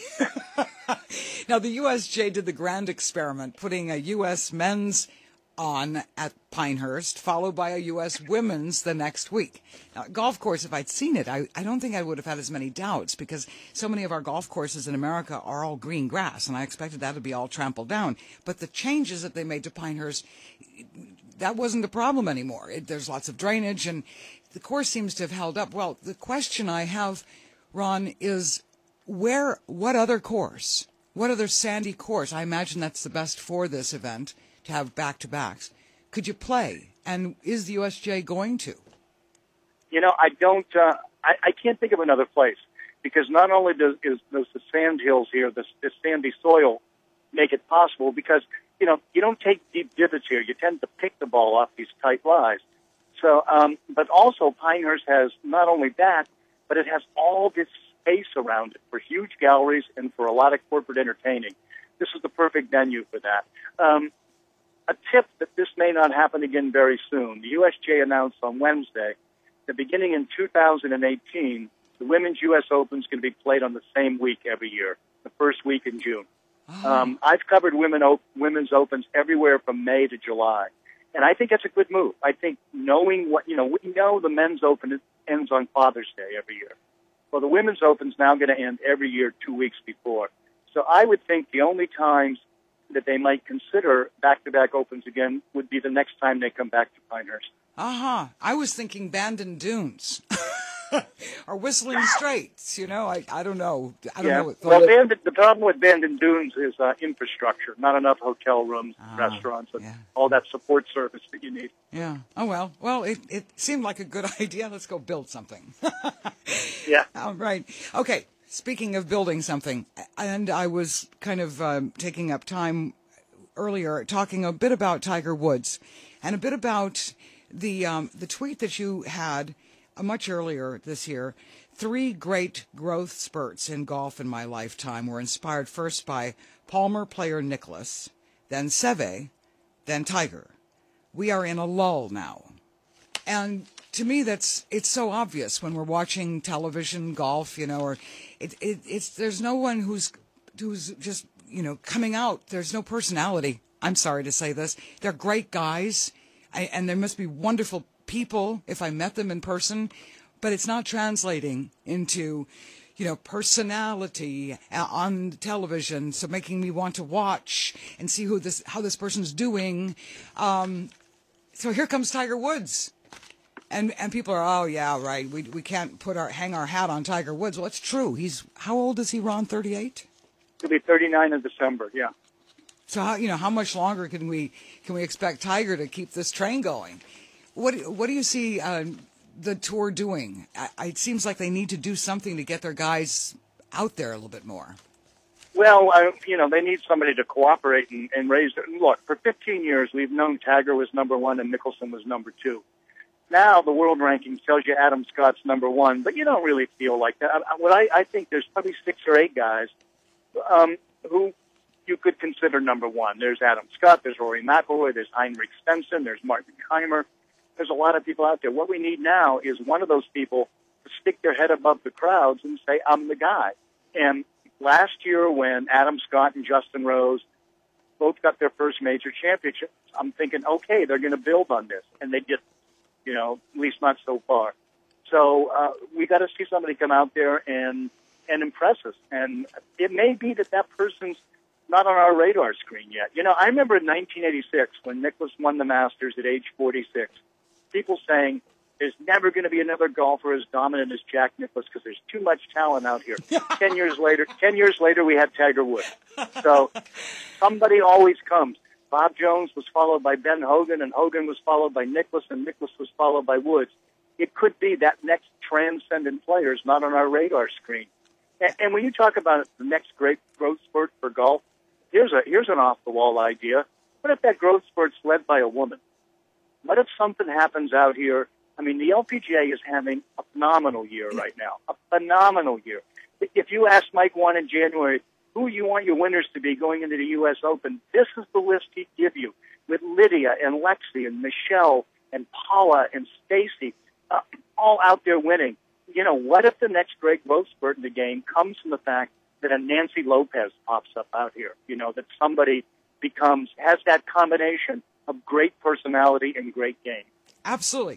Now, the U S J did the grand experiment, putting a U S men's on at Pinehurst, followed by a U S women's the next week. Now, golf course, if I'd seen it, I, I don't think I would have had as many doubts, because so many of our golf courses in America are all green grass, and I expected that to be all trampled down. But the changes that they made to Pinehurst, that wasn't a problem anymore. It, there's lots of drainage, and the course seems to have held up. Well, the question I have, Ron, is where, what other course, what other sandy course, I imagine that's the best for this event, to have back-to-backs, could you play? And is the U S J going to? You know, I don't, uh, I, I can't think of another place, because not only does, is, does the sand hills here, this, this sandy soil, make it possible, because, you know, you don't take deep divots here. You tend to pick the ball off these tight lies. So, um, but also Pinehurst has not only that, but it has all this space around it for huge galleries and for a lot of corporate entertaining. This is the perfect venue for that. Um, a tip that this may not happen again very soon. The U S J announced on Wednesday that beginning in two thousand eighteen, the Women's U S Open is going to be played on the same week every year, the first week in June. Oh. Um, I've covered women op- women's Opens everywhere from May to July. And I think that's a good move. I think knowing what, you know, we know the men's Open ends on Father's Day every year. Well, the women's Open's now going to end every year two weeks before. So I would think the only times that they might consider back-to-back Opens again would be the next time they come back to Pinehurst. Uh-huh. I was thinking Bandon Dunes. Or Whistling Straits, you know, I, I don't know. I don't yeah. know. Well, Bandon, the problem with Bandon Dunes is uh, infrastructure, not enough hotel rooms, oh, restaurants, and yeah. all that support service that you need. Yeah. Oh, well. Well, it, it seemed like a good idea. Let's go build something. Yeah. All right. Okay. Speaking of building something, and I was kind of um, taking up time earlier talking a bit about Tiger Woods and a bit about the um, the tweet that you had Uh, much earlier this year. Three great growth spurts in golf in my lifetime were inspired first by Palmer player Nicklaus, then Seve, then Tiger. We are in a lull now. And to me, that's, it's so obvious when we're watching television golf, you know, or it, it, it's, there's no one who's, who's just, you know, coming out. There's no personality. I'm sorry to say this. They're great guys, I, and there must be wonderful people if I met them in person, but it's not translating into, you know, personality on television, so making me want to watch and see who this, how this person's doing. Um, so here comes Tiger Woods, and and people are, oh yeah, right, we we can't put our hang our hat on Tiger Woods. Well, it's true. He's, how old is he, Ron? thirty-eight? He'll be thirty-nine in December. Yeah. So how, you know, how much longer can we can we expect Tiger to keep this train going? What what do you see uh, the tour doing? I, it seems like they need to do something to get their guys out there a little bit more. Well, uh, you know, they need somebody to cooperate and, and raise it. Look, for fifteen years, we've known Tiger was number one and Mickelson was number two. Now the world rankings tells you Adam Scott's number one, but you don't really feel like that. I, what I, I think there's probably six or eight guys um, who you could consider number one. There's Adam Scott, there's Rory McIlroy, there's Heinrich Stenson, there's Martin Keimer. There's a lot of people out there. What we need now is one of those people to stick their head above the crowds and say, I'm the guy. And last year when Adam Scott and Justin Rose both got their first major championship, I'm thinking, okay, they're going to build on this. And they didn't, you know, at least not so far. So uh, we got to see somebody come out there and, and impress us. And it may be that that person's not on our radar screen yet. You know, I remember in nineteen eighty-six when Nicklaus won the Masters at age forty-six, people saying there's never going to be another golfer as dominant as Jack Nicklaus because there's too much talent out here. ten years later, ten years later, we had Tiger Woods. So somebody always comes. Bob Jones was followed by Ben Hogan, and Hogan was followed by Nicklaus, and Nicklaus was followed by Woods. It could be that next transcendent player is not on our radar screen. And, and when you talk about the next great growth spurt for golf, here's a here's an off-the-wall idea. What if that growth spurt's led by a woman? What if something happens out here? I mean, the L P G A is having a phenomenal year right now, a phenomenal year. If you ask Mike One in January, who you want your winners to be going into the U S Open, this is the list he'd give you, with Lydia and Lexi and Michelle and Paula and Stacy, uh, all out there winning. You know, what if the next great growth spurt in the game comes from the fact that a Nancy Lopez pops up out here? You know, that somebody becomes, has that combination of great personality and great game. Absolutely.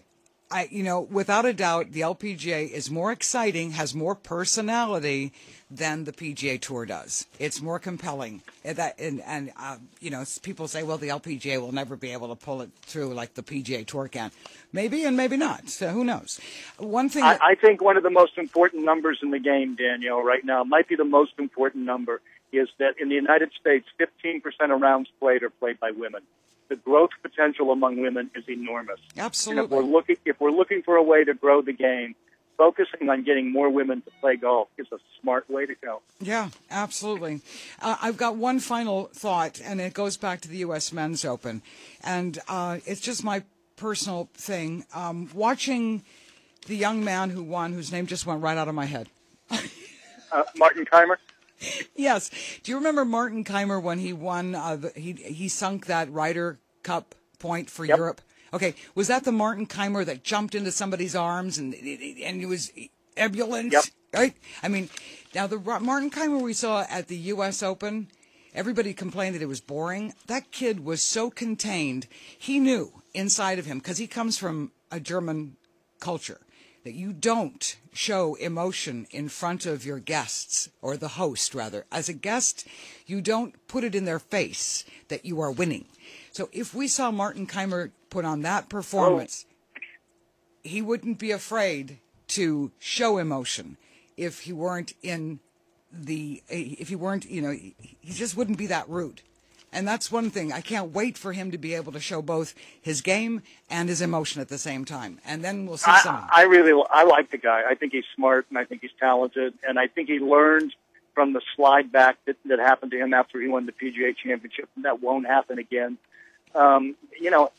I, you know, without a doubt, the L P G A is more exciting, has more personality than the P G A Tour does. It's more compelling. And, that, and, and uh, you know, people say, well, the L P G A will never be able to pull it through like the P G A Tour can. Maybe and maybe not. So who knows? One thing. I, that, I think one of the most important numbers in the game, Danielle, right now, might be the most important number, is that in the United States, fifteen percent of rounds played are played by women. The growth potential among women is enormous. Absolutely. And if we're looking, if we're looking for a way to grow the game, focusing on getting more women to play golf is a smart way to go. Yeah, absolutely. Uh, I've got one final thought, and it goes back to the U S Men's Open. And uh, it's just my personal thing. Um, watching the young man who won, whose name just went right out of my head. uh, Martin Kaymer? Yes. Do you remember Martin Kaymer when he won, uh, the, he, he sunk that Ryder Cup point for Yep. Europe? Okay, was that the Martin Kaymer that jumped into somebody's arms and and it was ebullient? Yep. Right? I mean, now the Martin Kaymer we saw at the U S Open, everybody complained that it was boring. That kid was so contained. He knew inside of him, because he comes from a German culture, that you don't show emotion in front of your guests, or the host, rather. As a guest, you don't put it in their face that you are winning. So if we saw Martin Kaymer put on that performance, oh. he wouldn't be afraid to show emotion if he weren't in the, if he weren't, you know, he just wouldn't be that rude. And that's one thing. I can't wait for him to be able to show both his game and his emotion at the same time. And then we'll see I, some. I really, I like the guy. I think he's smart, and I think he's talented, and I think he learned from the slide back that, that happened to him after he won the P G A Championship. And that won't happen again. Um, you know,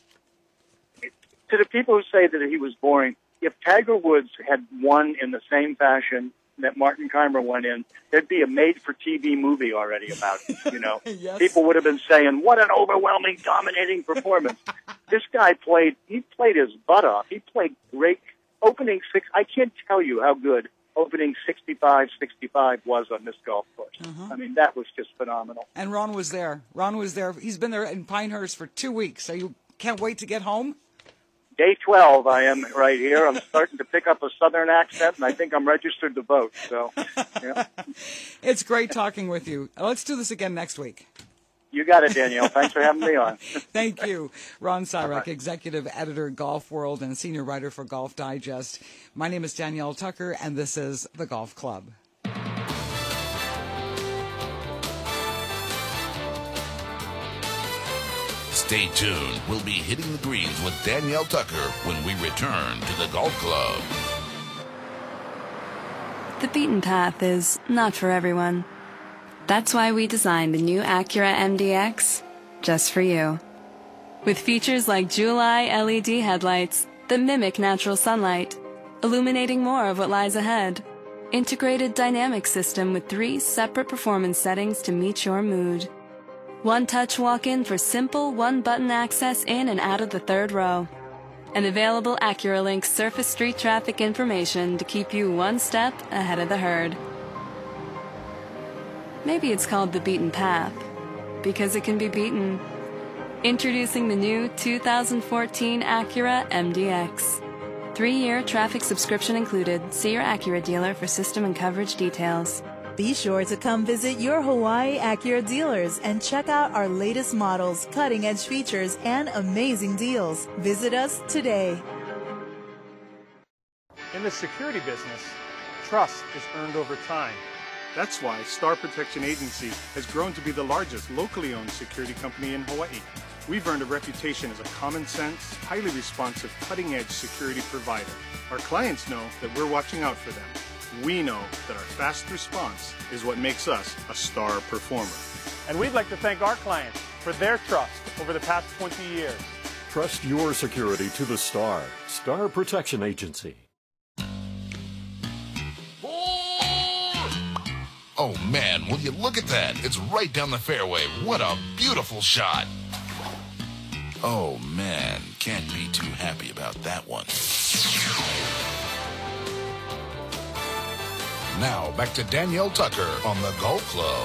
to the people who say that he was boring, if Tiger Woods had won in the same fashion that Martin Kaymer went in, there'd be a made-for-T V movie already about it, you know. Yes. People would have been saying, what an overwhelming, dominating performance. This guy played, he played his butt off. He played great. Opening six, I can't tell you how good opening sixty-five sixty-five was on this golf course. Uh-huh. I mean, that was just phenomenal. And Ron was there. Ron was there. He's been there in Pinehurst for two weeks, so you can't wait to get home? Day twelve, I am right here. I'm starting to pick up a Southern accent, and I think I'm registered to vote. So, yeah. It's great talking with you. Let's do this again next week. You got it, Danielle. Thanks for having me on. Thank you. Ron Syrek, Executive Editor, Golf World, and Senior Writer for Golf Digest. My name is Danielle Tucker, and this is The Golf Club. Stay tuned. We'll be hitting the greens with Danielle Tucker when we return to the Golf Club. The beaten path is not for everyone. That's why we designed the new Acura M D X just for you. With features like Jewel-Eye L E D headlights that mimic natural sunlight, illuminating more of what lies ahead. Integrated dynamic system with three separate performance settings to meet your mood. One-touch walk-in for simple one-button access in and out of the third row. And available AcuraLink surface street traffic information to keep you one step ahead of the herd. Maybe it's called the beaten path, because it can be beaten. Introducing the new two thousand fourteen Acura M D X. Three-year traffic subscription included. See your Acura dealer for system and coverage details. Be sure to come visit your Hawaii Acura dealers and check out our latest models, cutting-edge features, and amazing deals. Visit us today. In the security business, trust is earned over time. That's why Star Protection Agency has grown to be the largest locally owned security company in Hawaii. We've earned a reputation as a common sense, highly responsive, cutting-edge security provider. Our clients know that we're watching out for them. We know that our fast response is what makes us a star performer. And we'd like to thank our clients for their trust over the past twenty years. Trust your security to the Star. Star Protection Agency. Oh man, will you look at that? It's right down the fairway. What a beautiful shot. Oh man, can't be too happy about that one. Now, back to Danielle Tucker on the Golf Club.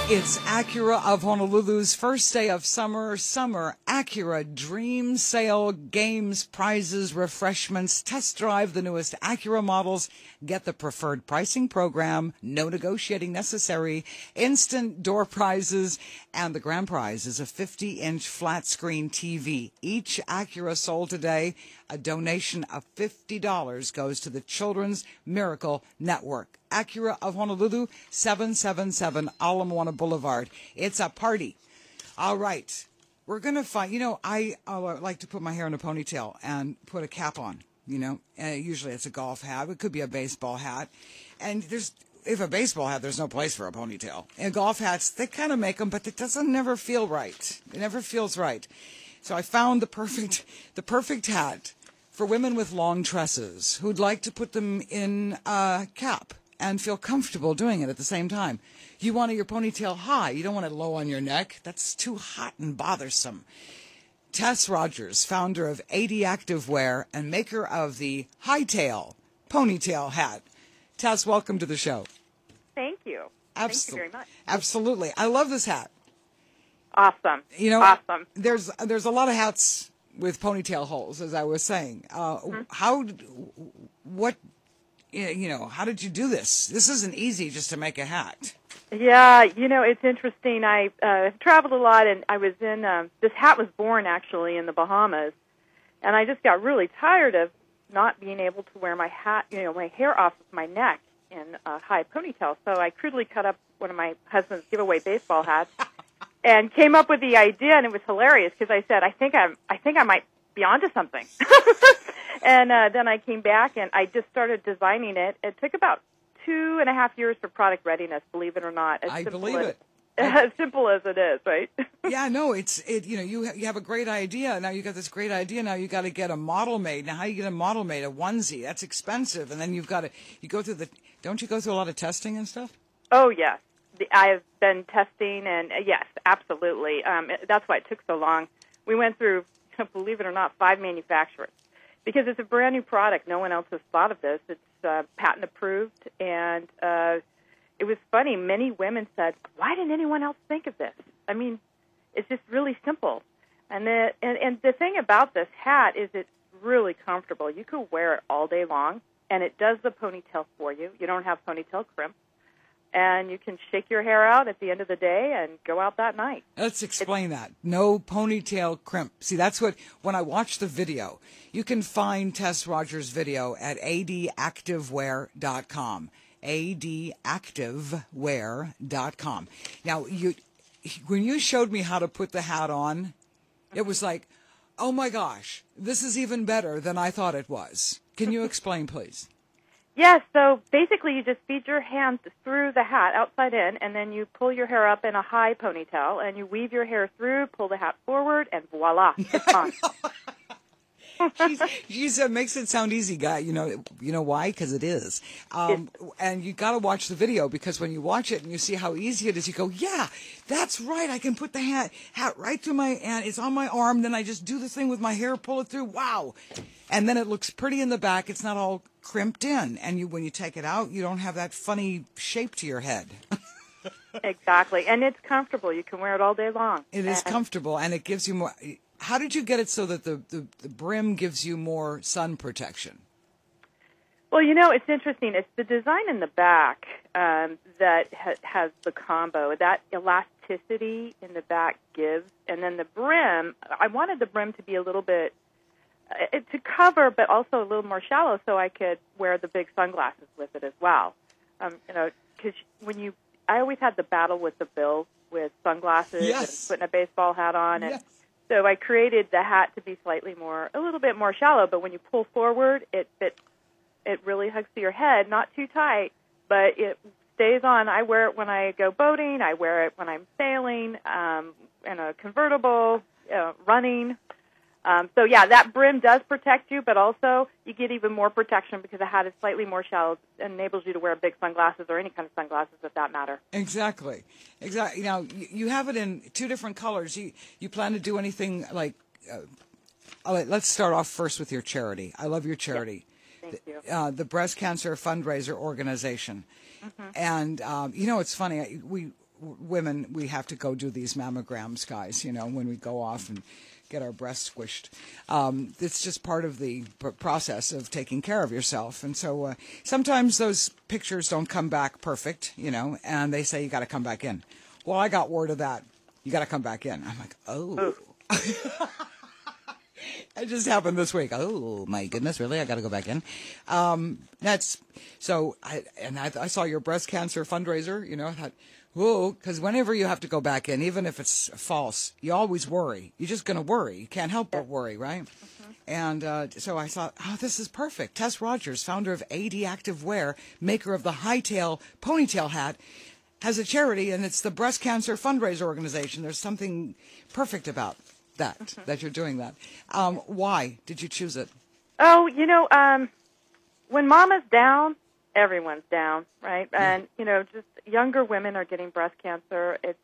It's Acura of Honolulu's first day of summer. Summer Acura Dream Sale, games, prizes, refreshments. Test drive the newest Acura models. Get the preferred pricing program. No negotiating necessary. Instant door prizes. And the grand prize is a fifty-inch flat screen T V. Each Acura sold today, a donation of fifty dollars goes to the Children's Miracle Network. Acura of Honolulu, seven seven seven Ala Moana Boulevard. It's a party. All right. We're going to find, you know, I uh, like to put my hair in a ponytail and put a cap on, you know. Uh, usually it's a golf hat. It could be a baseball hat. And there's, if a baseball hat, there's no place for a ponytail. And golf hats, they kind of make them, but it doesn't never feel right. It never feels right. So I found the perfect, the perfect hat for women with long tresses who'd like to put them in a cap and feel comfortable doing it at the same time. You want your ponytail high. You don't want it low on your neck. That's too hot and bothersome. Tess Rogers, founder of eighty Activewear and maker of the Hightail ponytail hat. Tess, welcome to the show. Thank you. Absol- Thank you very much. Absolutely. I love this hat. Awesome. You know, awesome. There's there's a lot of hats with ponytail holes, as I was saying. Uh, mm-hmm. How, what, you know, how did you do this? This isn't easy just to make a hat. Yeah, you know, it's interesting. I uh, traveled a lot, and I was in, um, this hat was born actually in the Bahamas, and I just got really tired of not being able to wear my hat, you know, my hair off of my neck in a high ponytail. So I crudely cut up one of my husband's giveaway baseball hats and came up with the idea, and it was hilarious because I said, I think I'm, I think I might be onto something. And uh, then I came back, and I just started designing it. It took about two and a half years for product readiness, believe it or not. As I believe as, it. As simple as it is, right? Yeah, no, it's it. You know, you ha- you have a great idea. Now you got this great idea. Now you got to get a model made. Now how do you get a model made? A onesie, that's expensive. And then you've got to you go through the. Don't you go through a lot of testing and stuff? Oh yes, the, I've been testing, and uh, yes, absolutely. Um, it, that's why it took so long. We went through, believe it or not, five manufacturers. Because it's a brand new product. No one else has thought of this. It's uh, patent approved, and uh, it was funny. Many women said, why didn't anyone else think of this? I mean, it's just really simple. And the, and, and the thing about this hat is it's really comfortable. You could wear it all day long, and it does the ponytail for you. You don't have ponytail crimp. And you can shake your hair out at the end of the day and go out that night. Let's explain it's, that. No ponytail crimp. See, that's what, when I watch the video, you can find Tess Rogers' video at a d activewear dot com. a d activewear dot com. Now, you, when you showed me how to put the hat on, it was like, oh my gosh, this is even better than I thought it was. Can you explain, please? Yes, so basically you just feed your hands through the hat outside in, and then you pull your hair up in a high ponytail, and you weave your hair through, pull the hat forward, and voila, it's on. She said, makes it sound easy, guy. You know, you know why? Because it is. Um, and you got to watch the video, because when you watch it and you see how easy it is, you go, yeah, that's right. I can put the hat hat right through my, and it's on my arm. Then I just do the thing with my hair, pull it through. Wow. And then it looks pretty in the back. It's not all crimped in. And you, when you take it out, you don't have that funny shape to your head. Exactly. And it's comfortable. You can wear it all day long. It is comfortable, and it gives you more. How did you get it so that the, the, the brim gives you more sun protection? Well, you know, it's interesting. It's the design in the back um, that ha- has the combo. That elasticity in the back gives. And then the brim, I wanted the brim to be a little bit, uh, to cover, but also a little more shallow so I could wear the big sunglasses with it as well. Um, you know, because when you, I always had the battle with the bill with sunglasses yes. and putting a baseball hat on. And yes. So I created the hat to be slightly more, a little bit more shallow, but when you pull forward, it it, it really hugs to your head, not too tight, but it stays on. I wear it when I go boating. I wear it when I'm sailing, um, in a convertible, uh, running. Um, so, yeah, that brim does protect you, but also you get even more protection because the hat is slightly more shallow and enables you to wear big sunglasses or any kind of sunglasses, if that matter. Exactly. Exactly. Now, you have it in two different colors. You you plan to do anything like, uh, let's start off first with your charity. I love your charity. Yes. Thank you. Uh, the Breast Cancer Fundraiser Organization. Mm-hmm. And, um, you know, it's funny. We women, we have to go do these mammograms, guys, you know, when we go off and get our breasts squished. Um, it's just part of the p- process of taking care of yourself. And so uh, sometimes those pictures don't come back perfect, you know, and they say you got to come back in. Well, I got word of that. You got to come back in. I'm like, oh. It just happened this week. Oh, my goodness, really? I got to go back in. Um, that's so. I and I, I saw your breast cancer fundraiser. You know, I thought, whoa, because whenever you have to go back in, even if it's false, you always worry. You're just going to worry. You can't help but worry, right? Mm-hmm. And uh, so I thought, oh, this is perfect. Tess Rogers, founder of A D Active Wear, maker of the Hightail Ponytail Hat, has a charity, and it's the Breast Cancer Fundraiser Organization. There's something perfect about that, mm-hmm. that you're doing that. Um, why did you choose it? Oh, you know, um, when mama's down, everyone's down, right? Yeah. And, you know, just younger women are getting breast cancer. It's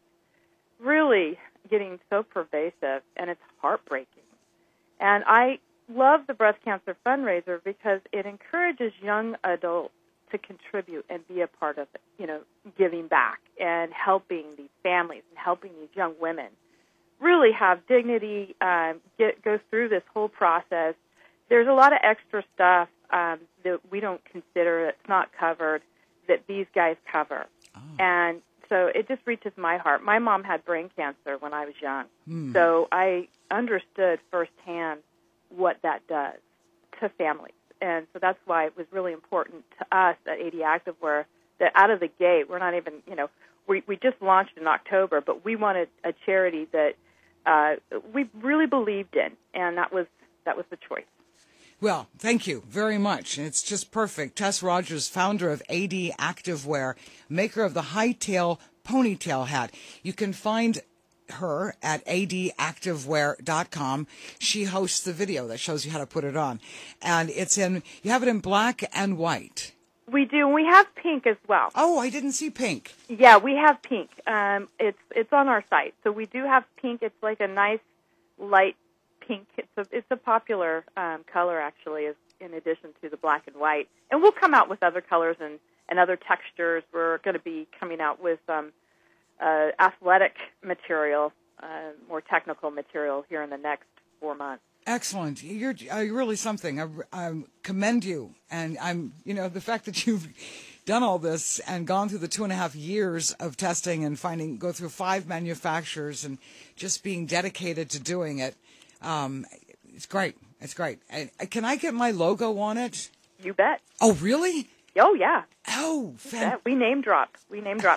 really getting so pervasive, and it's heartbreaking. And I love the Breast Cancer Fundraiser because it encourages young adults to contribute and be a part of it, you know, giving back and helping these families and helping these young women really have dignity, um, get, go through this whole process. There's a lot of extra stuff um, that we don't consider, that's not covered, that these guys cover. Oh. And so it just reaches my heart. My mom had brain cancer when I was young, mm. so I understood firsthand what that does to families. And so that's why it was really important to us at A D Activewear that out of the gate, we're not even, you know, we, we just launched in October, but we wanted a charity that uh, we really believed in, and that was that was the choice. Well, thank you very much. It's just perfect. Tess Rogers, founder of A D Activewear, maker of the Hightail Ponytail Hat. You can find her at A D activewear dot com. She hosts the video that shows you how to put it on. And it's in, you have it in black and white. We do. We have pink as well. Oh, I didn't see pink. Yeah, we have pink. Um, it's it's on our site. So we do have pink. It's like a nice light pink. It's a it's a popular um, color actually, is in addition to the black and white. And we'll come out with other colors and, and other textures. We're going to be coming out with um, uh, athletic material, uh, more technical material here in the next four months. Excellent. You're, uh, you're really something. I, I commend you. And I'm, you know, the fact that you've done all this and gone through the two and a half years of testing and finding, go through five manufacturers and just being dedicated to doing it. Um, it's great. It's great. And, uh, can I get my logo on it? You bet. Oh, really? Oh, yeah. Oh, fan- we name drop. We name drop.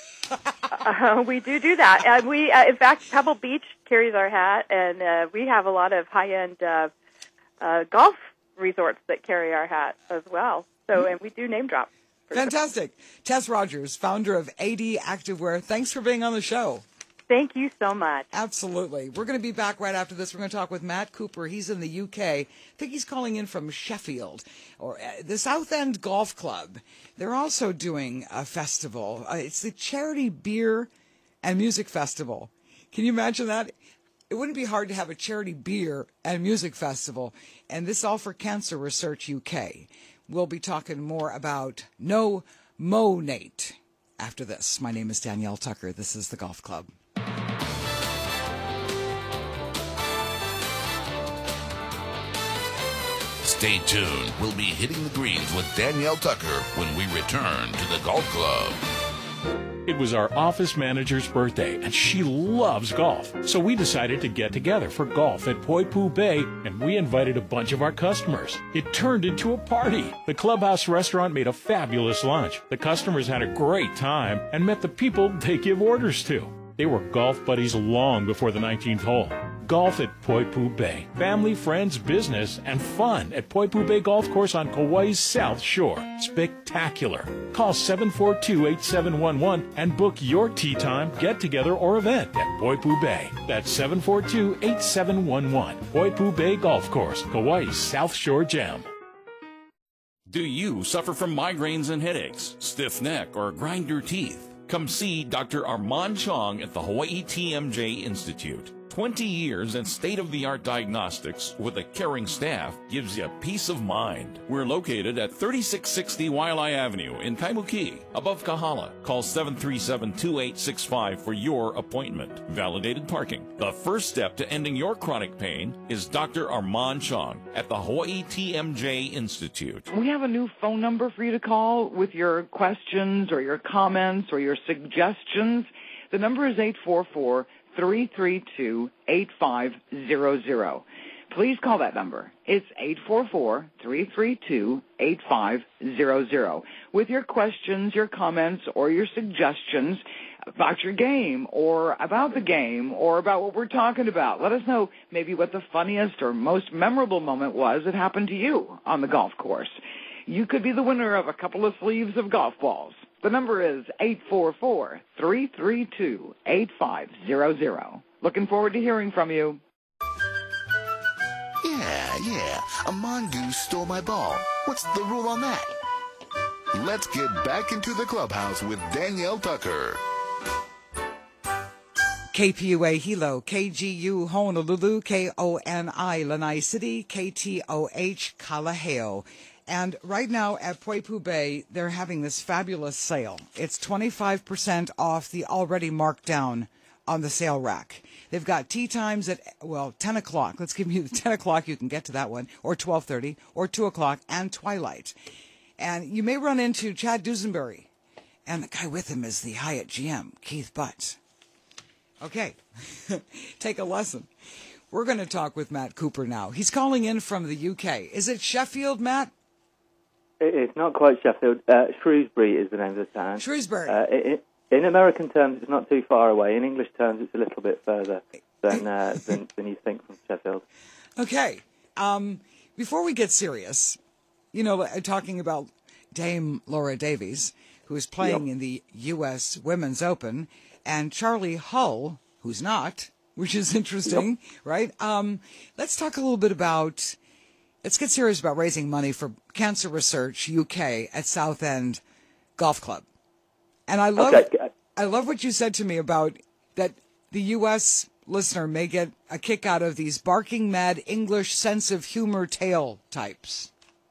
uh, we do do that. Uh, we, uh, in fact, Pebble Beach carries our hat, and uh, we have a lot of high-end uh, uh, golf resorts that carry our hat as well. So, and we do name drop. Fantastic. Sure. Tess Rogers, founder of A D Activewear. Thanks for being on the show. Thank you so much. Absolutely. We're going to be back right after this. We're going to talk with Matt Cooper. He's in the U K. I think he's calling in from Sheffield, or uh, the South End Golf Club. They're also doing a festival. Uh, it's the Charity Beer and Music Festival. Can you imagine that? It wouldn't be hard to have a charity beer and music festival. And this is all for Cancer Research U K. We'll be talking more about No Monate after this. My name is Danielle Tucker. This is the Golf Club. Stay tuned. We'll be hitting the greens with Danielle Tucker when we return to the Golf Club. It was our office manager's birthday, and she loves golf. So we decided to get together for golf at Poipu Bay, and we invited a bunch of our customers. It turned into a party. The Clubhouse restaurant made a fabulous lunch. The customers had a great time and met the people they give orders to. They were golf buddies long before the nineteenth hole. Golf at Poipu Bay. Family, friends, business, and fun at Poipu Bay Golf Course on Kauai's South Shore. Spectacular. Call seven four two, eight seven one one and book your tee time, get-together, or event at Poipu Bay. That's seven four two, eight seven one one. Poipu Bay Golf Course, Kauai's South Shore Gem. Do you suffer from migraines and headaches, stiff neck, or grind your teeth? Come see Doctor Armand Chong at the Hawaii T M J Institute. twenty years in state-of-the-art diagnostics with a caring staff gives you peace of mind. We're located at thirty-six sixty Wailea Avenue in Kaimuki, above Kahala. Call seven three seven, two eight six five for your appointment. Validated parking. The first step to ending your chronic pain is Doctor Armand Chong at the Hawaii T M J Institute. We have a new phone number for you to call with your questions or your comments or your suggestions. The number is eight four four, three three two, eight five zero zero. Please call that number. It's eight four four, three three two, eight five zero zero with your questions, your comments, or your suggestions about your game or about the game or about what we're talking about. Let us know maybe what the funniest or most memorable moment was that happened to you on the golf course. You could be the winner of a couple of sleeves of golf balls. The number is eight four four, three three two, eight five zero zero. Looking forward to hearing from you. Yeah, yeah, a mongoose stole my ball. What's the rule on that? Let's get back into the clubhouse with Danielle Tucker. K P U A Hilo, K G U Honolulu, K O N I Lanai City, K T O H Kalaheo. And right now at Poipu Bay, they're having this fabulous sale. It's twenty-five percent off the already marked down on the sale rack. They've got tea times at, well, ten o'clock. Let's give you the ten o'clock. You can get to that one, or twelve thirty, or two o'clock, and twilight. And you may run into Chad Dusenberry, and the guy with him is the Hyatt G M, Keith Butt. Okay, take a lesson. We're going to talk with Matt Cooper now. He's calling in from the U K. Is it Sheffield, Matt? It's not quite Sheffield. Uh, Shrewsbury is the name of the town. Shrewsbury. Uh, it, in American terms, it's not too far away. In English terms, it's a little bit further than uh, than, than you think from Sheffield. Okay. Um, before we get serious, you know, talking about Dame Laura Davies, who is playing yep. in the U S Women's Open, and Charlie Hull, who's not, which is interesting, yep. right? Um, let's talk a little bit about... Let's get serious about raising money for Cancer Research U K at Southend Golf Club. And I love okay. I love what you said to me about that the U S listener may get a kick out of these barking mad English sense of humor tale types.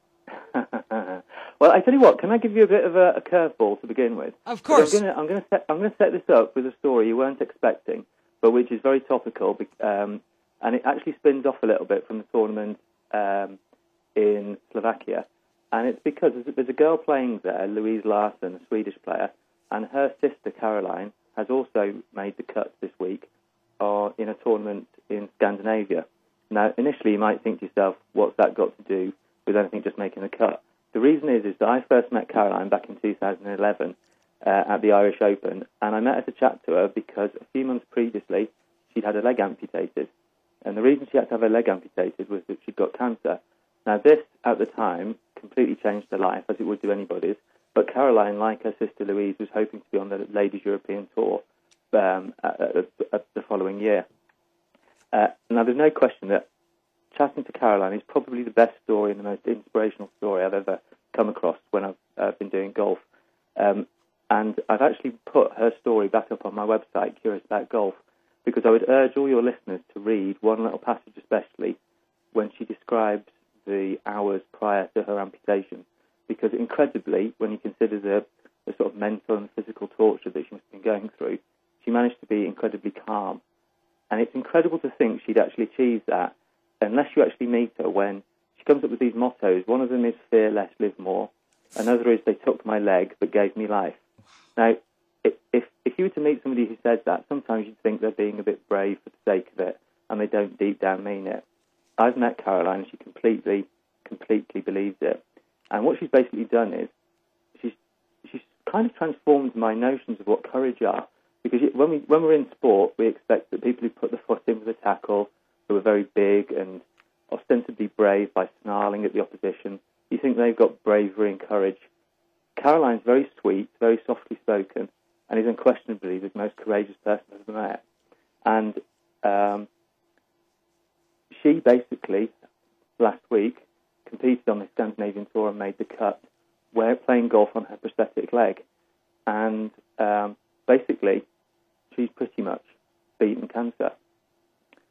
Well, I tell you what, can I give you a bit of a, a curveball to begin with? Of course. I'm going to I'm going to set I'm going to set this up with a story you weren't expecting, but which is very topical, um, and it actually spins off a little bit from the tournament um, in Slovakia, and it's because there's a girl playing there, Louise Larsson, a Swedish player, and her sister Caroline has also made the cut this week uh, in a tournament in Scandinavia. Now, initially you might think to yourself, what's that got to do with anything just making the cut? The reason is, is that I first met Caroline back in two thousand eleven uh, at the Irish Open, and I met her to chat to her because a few months previously she'd had her leg amputated, and the reason she had to have her leg amputated was that she'd got cancer. Now, this, at the time, completely changed her life, as it would do anybody's. But Caroline, like her sister Louise, was hoping to be on the Ladies European Tour um, at, at, at the following year. Uh, now, there's no question that chatting to Caroline is probably the best story and the most inspirational story I've ever come across when I've uh, been doing golf. Um, and I've actually put her story back up on my website, Curious About Golf, because I would urge all your listeners to read one little passage especially when she describes the hours prior to her amputation, because incredibly, when you consider the, the sort of mental and physical torture that she must have been going through, she managed to be incredibly calm. And it's incredible to think she'd actually achieved that unless you actually meet her when she comes up with these mottos. One of them is fear less, live more. Another is they took my leg but gave me life. Now, if, if, if you were to meet somebody who says that, sometimes you'd think they're being a bit brave for the sake of it and they don't deep down mean it. I've met Caroline, and she completely, completely believes it. And what she's basically done is she's she's kind of transformed my notions of what courage are. Because when we when we're in sport, we expect that people who put the foot in with a tackle, who are very big and ostensibly brave by snarling at the opposition, you think they've got bravery and courage. Caroline's very sweet, very softly spoken, and is unquestionably the most courageous person I've ever met. And um, she basically, last week, competed on the Scandinavian Tour and made the cut, where playing golf on her prosthetic leg. And um, basically, she's pretty much beaten cancer.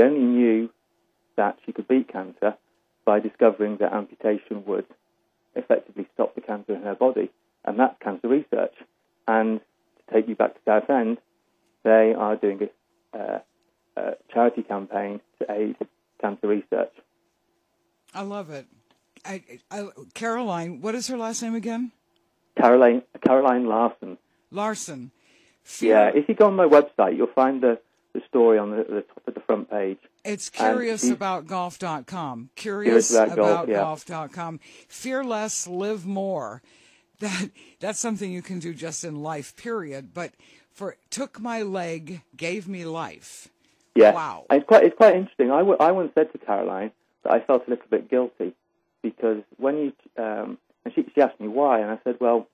only knew that she could beat cancer by discovering that amputation would effectively stop the cancer in her body, and that's cancer research. And to take you back to Southend, they are doing a, uh, a charity campaign to aid cancer research. I love it. I, I, Caroline, what is her last name again? Caroline Caroline Larson. Larson. Fear. Yeah, if you go on my website, you'll find the, the story on the, the top of the front page. It's curious about golf dot com. curious about golf dot com. Fear less, live more. That that's something you can do just in life, period. But for took my leg, gave me life. Yeah. Wow. It's quite it's quite interesting. I, w- I once said to Caroline that I felt a little bit guilty because when you um, and she she asked me why, and I said, well,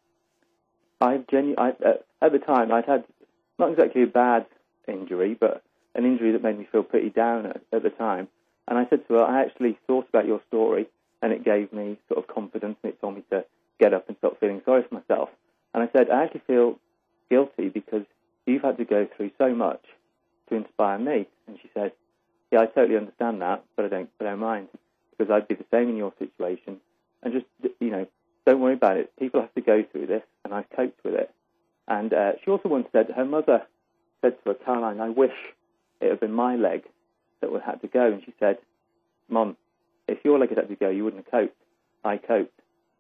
I genu- I, uh, at the time I'd had not exactly a bad injury, but an injury that made me feel pretty down at, at the time. And I said to her, I actually thought about your story, and it gave me sort of confidence, and it told me to get up and stop feeling sorry for myself. And I said, I actually feel guilty because you've had to go through so much to inspire me. And she said, yeah, I totally understand that, but I don't, but I don't mind, because I'd be the same in your situation. And just, you know, don't worry about it. People have to go through this, and I've coped with it. And uh, she also once said, her mother said to her, Caroline, I wish it had been my leg that would had to go. And she said, Mom, if your leg had had to go, you wouldn't have coped. I coped.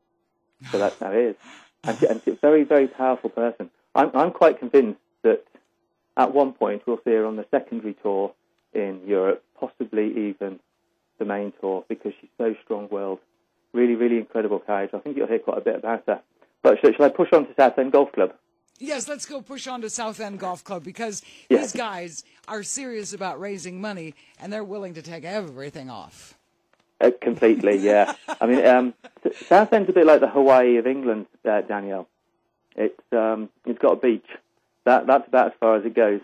So that's how it is. And, she, and she's a very, very powerful person. I'm, I'm quite convinced that at one point we'll see her on the secondary tour in Europe, possibly even the main tour, because she's so strong-willed. Really, really incredible character. I think you'll hear quite a bit about her. But shall, shall I push on to Southend Golf Club? Yes, let's go push on to Southend Golf Club, because yeah. these guys are serious about raising money, and they're willing to take everything off. Uh, completely, yeah. I mean, um, Southend's a bit like the Hawaii of England, uh, Danielle. It's um, it's got a beach. That that's about as far as it goes.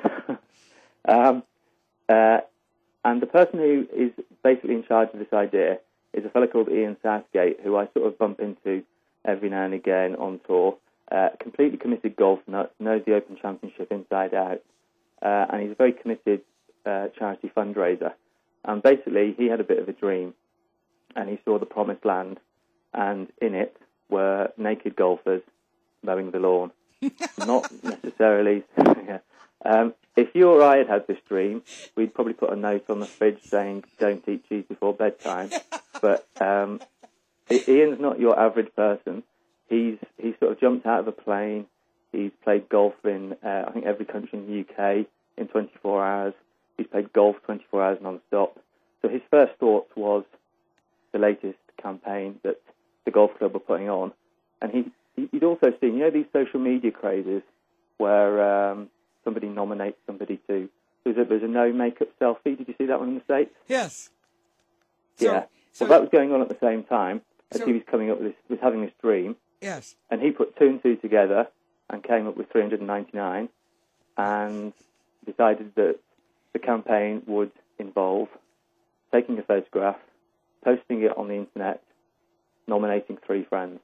um, uh, and the person who is basically in charge of this idea is a fellow called Ian Southgate, who I sort of bump into every now and again on tour. Uh, completely committed golf nut, knows the Open Championship inside out, uh, and he's a very committed uh, charity fundraiser. And basically, he had a bit of a dream, and he saw the promised land, and in it were naked golfers mowing the lawn. Not necessarily. yeah. um, if you or I had had this dream, we'd probably put a note on the fridge saying, don't eat cheese before bedtime. But um, Ian's not your average person. He's he's sort of jumped out of a plane. He's played golf in, uh, I think, every country in the U K in twenty-four hours. He's played golf twenty-four hours non-stop. So his first thought was the latest campaign that the golf club were putting on. And he, he'd also seen, you know, these social media crazes where um, somebody nominates somebody to, there's a, there's a no makeup selfie. Did you see that one in the States? Yes. So, yeah. So, well, that was going on at the same time as so, he was coming up with this, was having this dream. Yes. And he put two and two together and came up with three hundred ninety-nine and decided that the campaign would involve taking a photograph, posting it on the internet, nominating three friends.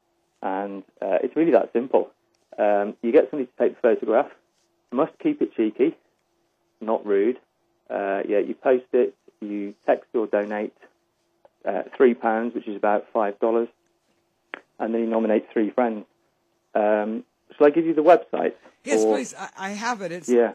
And uh, it's really that simple. Um, you get somebody to take the photograph, must keep it cheeky, not rude. Uh, yeah, you post it, you text or donate uh, three pounds, which is about five dollars, and then you nominate three friends. Um, shall I give you the website? Yes, or... please. I, I have it. It's yeah.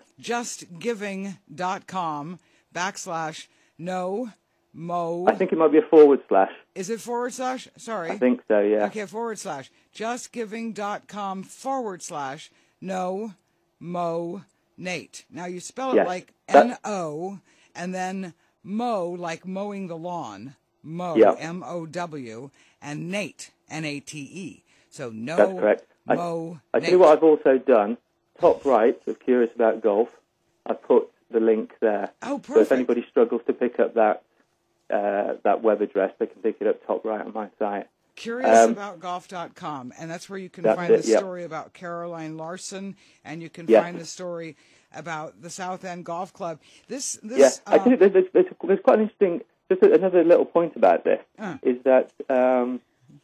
justgiving.com backslash no mo. I think it might be a forward slash. Is it forward slash? Sorry. I think so, yeah. Okay, forward slash. justgiving.com forward slash no mo Nate. Now you spell it yes, like N O and then mow like mowing the lawn. Mow, yeah. M O W, and Nate, N A T E. So no That's correct. mo I, I tell you what I've also done. Top right of Curious About Golf, I put the link there. Oh, perfect. So if anybody struggles to pick up that uh, that web address, they can pick it up top right on my site. curious about golf dot com, and that's where you can find it, the yep. story about Caroline Larson, and you can yes. find the story about the Southend Golf Club. This, this, yeah, uh, I think there's, there's, there's, there's quite an interesting. Just another little point about this uh. is that. Um,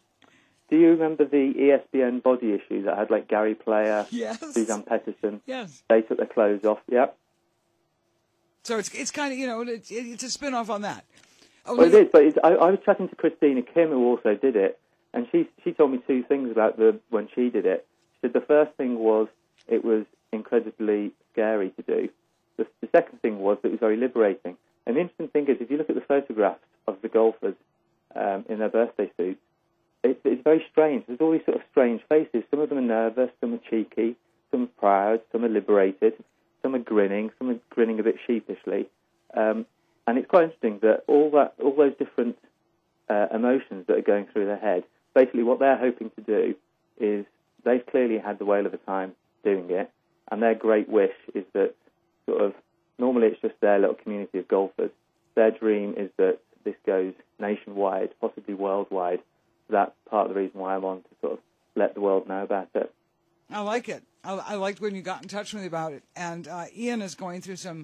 do you remember the E S P N body issue that had like Gary Player, yes. Suzanne Petterson? Yes. They took their clothes off. Yeah. So it's it's kind of, you know, it's, it's a spin-off on that. Oh, well, it is, but it's, I, I was chatting to Christina Kim, who also did it, and she she told me two things about the when she did it. She said the first thing was it was incredibly scary to do. The, the second thing was that it was very liberating. And the interesting thing is, if you look at the photographs of the golfers um, in their birthday suits, it, it's very strange. There's all these sort of strange faces. Some of them are nervous, some are cheeky, some are proud, some are liberated, some are grinning, some are grinning a bit sheepishly. Um, and it's quite interesting that all that, all those different uh, emotions that are going through their head, basically what they're hoping to do is they've clearly had the whale of a time doing it, and their great wish is that sort of, normally it's just their little community of golfers. Their dream is that this goes nationwide, possibly worldwide. So that's part of the reason why I want to sort of let the world know about it. I like it. I, I liked when you got in touch with me about it. And uh, Ian is going through some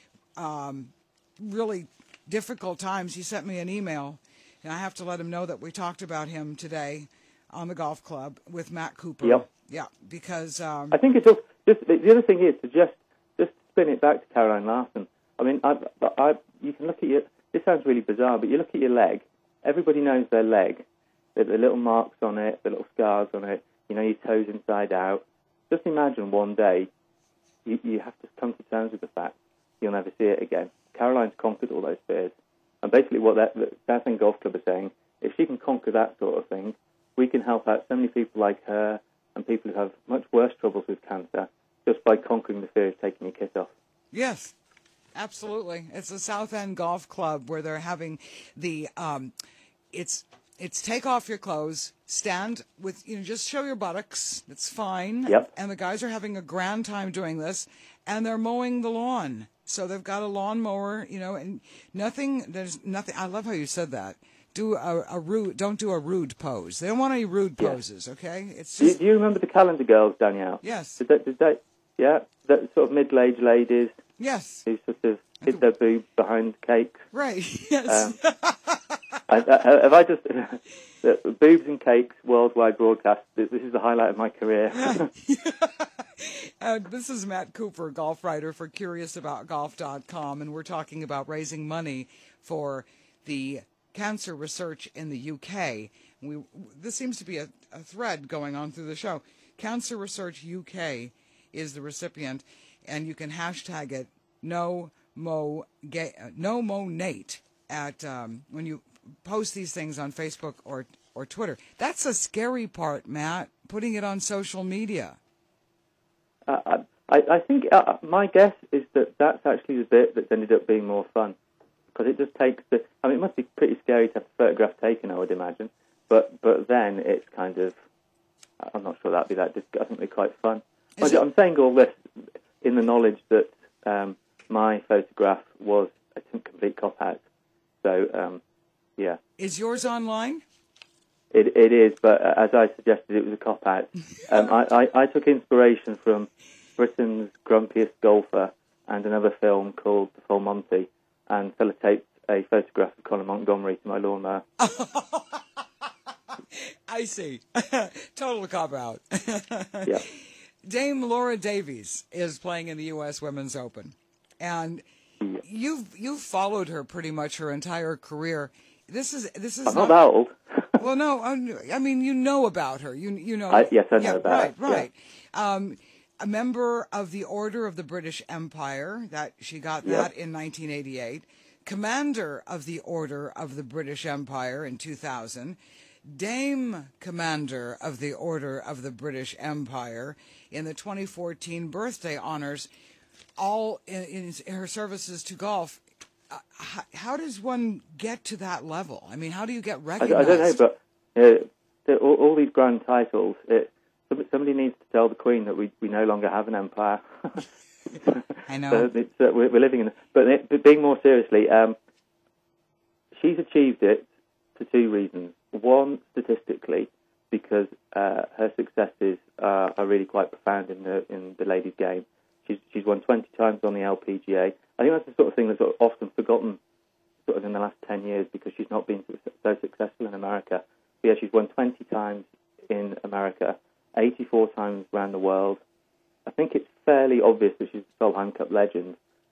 um, really difficult times. He sent me an email, and I have to let him know that we talked about him today on the golf club with Matt Cooper. Yep. Yeah, because... Um, I think it's just, just, the other thing is to just, just spin it back to Caroline Larson. I mean, I, I, you can look at your... This sounds really bizarre, but you look at your leg. Everybody knows their leg. The, the little marks on it, the little scars on it, you know, your toes inside out. Just imagine one day you, you have to come to terms with the fact you'll never see it again. Caroline's conquered all those fears. And basically what that, the South End Golf Club is saying, if she can conquer that sort of thing, we can help out so many people like her and people who have much worse troubles with cancer just by conquering the fear of taking your kit off. Yes, absolutely. It's the South End Golf Club where they're having the, um, it's it's take off your clothes, stand with, you know, just show your buttocks. It's fine. Yep. And the guys are having a grand time doing this, and they're mowing the lawn. So they've got a lawnmower, you know, and nothing, there's nothing, I love how you said that. Do a, a rude, don't do a rude pose. They don't want any rude Yeah. poses, okay? It's Do, just, do you remember the Calendar Girls, Danielle? Yes. Did they, did they, yeah, that sort of middle-aged ladies yes, who sort of hid their boobs behind cakes. right, yes. Um, I, I, have I just... the boobs and cakes, worldwide broadcast, this, this is the highlight of my career. Uh, this is Matt Cooper, golf writer for Curious About Golf dot com, and we're talking about raising money for the cancer research in the U K. We, this seems to be a, a thread going on through the show. Cancer Research U K is the recipient, and you can hashtag it no mo gay, no mo Nate at um, when you post these things on Facebook or or Twitter. That's the scary part, Matt, putting it on social media. Uh, I, I think uh, my guess is that that's actually the bit that's ended up being more fun, because it just takes the... I mean, it must be pretty scary to have a photograph taken, I would imagine, but but then it's kind of... I'm not sure that'd be that... I think it'd be quite fun. Mind you, I'm saying all this in the knowledge that um, my photograph was a complete cop-out. So, um, yeah. Is yours online? It, it is, but uh, as I suggested, it was a cop-out. Um, I, I, I took inspiration from Britain's Grumpiest Golfer and another film called The Full Monty, and sellotaped a photograph of Colin Montgomery to my lawnmower. I see. Total cop-out. Yeah. Dame Laura Davies is playing in the U S Women's Open, and yeah. you've you've followed her pretty much her entire career. This is this is I'm not, not that old. Well, no, I mean, you know about her. You you know. I, yes, I know yeah, about right, her. Right, right. Um, a member of the Order of the British Empire. That she got Yep. that in nineteen eighty-eight. Commander of the Order of the British Empire in two thousand. Dame Commander of the Order of the British Empire in the twenty fourteen birthday honors, all in, in her services to golf. Uh, how, how does one get to that level? I mean, how do you get I, recognized? I don't know, but uh, the, all, all these grand titles, it, somebody needs to tell the Queen that we, we no longer have an empire. I know. So it's, uh, we're, we're living in... But, it, but being more seriously, um, she's achieved it for two reasons. One, statistically, because uh, her successes are, are really quite profound in the in the ladies' game. She's she's won twenty times on the L P G A. I think that's the sort of thing that's sort of often forgotten sort of in the last ten years because she's not been so successful in America. But yeah, she's won twenty times in America, eighty-four times around the world. I think it's fairly obvious that she's a Solheim Cup legend,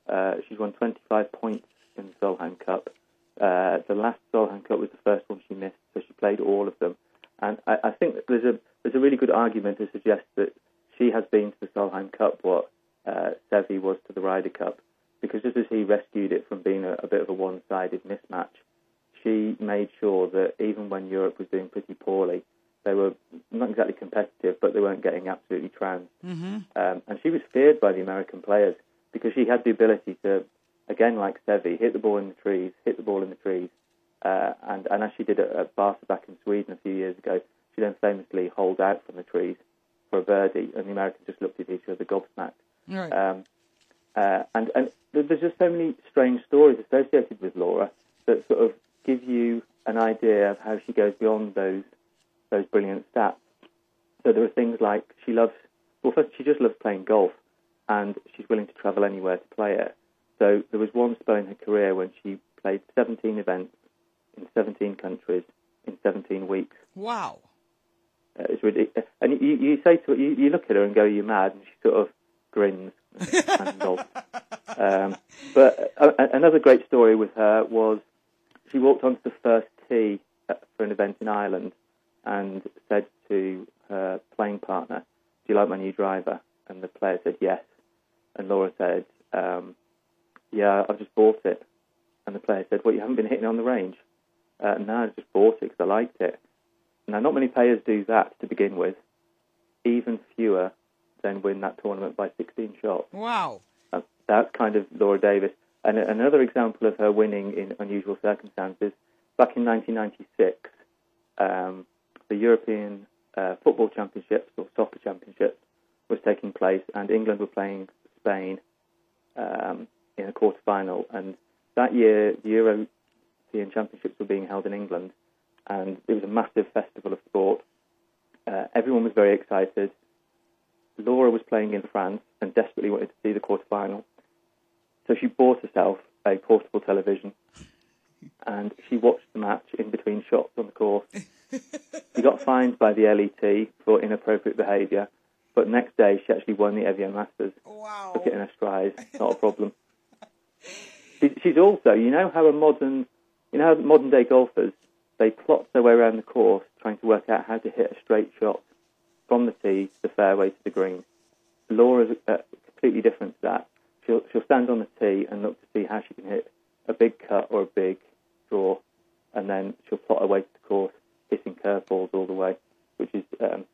Uh, she's won twenty-five points in the Solheim Cup. Uh, the last Solheim Cup was the first one she missed, so she played all of them. And I, I think that there's a there's a really good argument to suggest that she has been to the Solheim Cup what uh, Seve was to the Ryder Cup, because just as he rescued it from being a, a bit of a one-sided mismatch, she made sure that even when Europe was doing pretty poorly, they were not exactly competitive, but they weren't getting absolutely trounced. Mm-hmm. Um, and she was feared by the American players because she had the ability to, again, like Seve, hit the ball in the trees, hit the ball in the trees. Uh, and, and as she did at, at Barca back in Sweden a few years ago, she then famously holed out from the trees for a birdie, and the Americans just looked at each other gobsmacked. Right. Um, uh, and, and there's just so many strange stories associated with Laura that sort of give you an idea of how she goes beyond those those brilliant stats. So there are things like she loves, well, first, she just loves playing golf, and she's willing to travel anywhere to play it. So there was one spell in her career when she played seventeen events in seventeen countries in seventeen weeks. Wow. Uh, it's ridiculous. And you, you say to her, you, you look at her and go, "You're mad," and she sort of grins. And golf. Um, but uh, another great story with her was she walked onto the first tee for an event in Ireland and said to her playing partner, "Do you like my new driver?" And the player said yes. And Laura said, um, "Yeah, I've just bought it." And the player said, "Well, you haven't been hitting on the range?" Uh, no, I just bought it because I liked it. Now, not many players do that to begin with. Even fewer then win that tournament by sixteen shots. Wow. Uh, that's kind of Laura Davis. And another example of her winning in unusual circumstances, back in nineteen ninety-six, um, the European uh, Football Championships, or Soccer Championships, was taking place, and England were playing Spain um, in a quarter-final. And that year, the European Championships were being held in England, and it was a massive festival of sport. Uh, everyone was very excited. Laura was playing in France and desperately wanted to see the quarter-final. So she bought herself a portable television, and she watched the match in between shots on the course. She got fined by the L E T for inappropriate behaviour, but next day she actually won the Evian Masters. Wow. Took it in her stride, not a problem. She, she's also, you know how a modern, you know how modern day golfers, they plot their way around the course trying to work out how to hit a straight shot from the tee to the fairway to the green. Laura's uh, completely different to that. She'll, she'll stand on the tee and look to see how she can hit a big cut or a big draw, and then she'll plot her way to the course, hitting curveballs all the way, which is, um,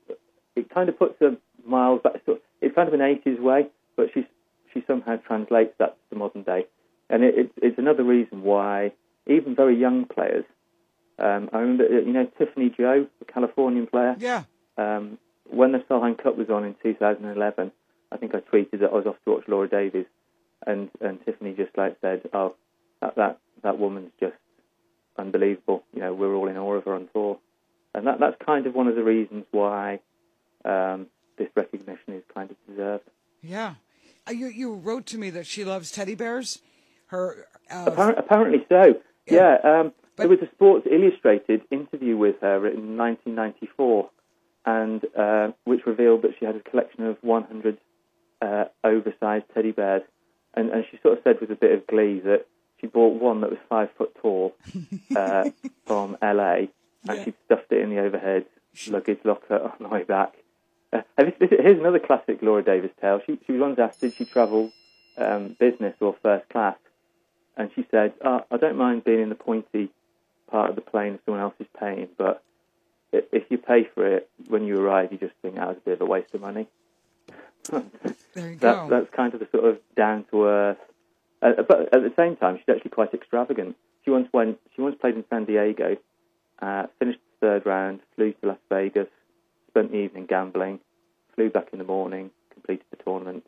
it kind of puts her miles back. It's kind of an eighties way, but she's, she somehow translates that to the modern day. And it, it, it's another reason why even very young players, um, I remember, you know, Tiffany Joe, the Californian player? Yeah. Um, when the Solheim Cup was on in two thousand eleven, I think I tweeted that I was off to watch Laura Davies, and, and Tiffany just like said, "Oh, that, that that woman's just unbelievable. You know, we're all in awe of her on tour," and that that's kind of one of the reasons why um, this recognition is kind of deserved. Yeah, uh, you you wrote to me that she loves teddy bears. Her uh, Appar- apparently so. Yeah, yeah um, there was a Sports Illustrated interview with her in nineteen ninety-four. And uh, which revealed that she had a collection of one hundred uh, oversized teddy bears. And, and she sort of said with a bit of glee that she bought one that was five foot tall uh, from L A, and yeah. she'd stuffed it in the overhead luggage locker on the way back. Uh, and this, this, here's another classic Laura Davis tale. She, she was once asked, did she travel um, business or first class? And she said, oh, I don't mind being in the pointy part of the plane if someone else is paying, but if you pay for it, when you arrive, you just think, oh, it's a bit of a waste of money. There you that, go. That's kind of the sort of down-to-earth. Uh, but at the same time, she's actually quite extravagant. She once went. She once played in San Diego, uh, finished the third round, flew to Las Vegas, spent the evening gambling, flew back in the morning, completed the tournament.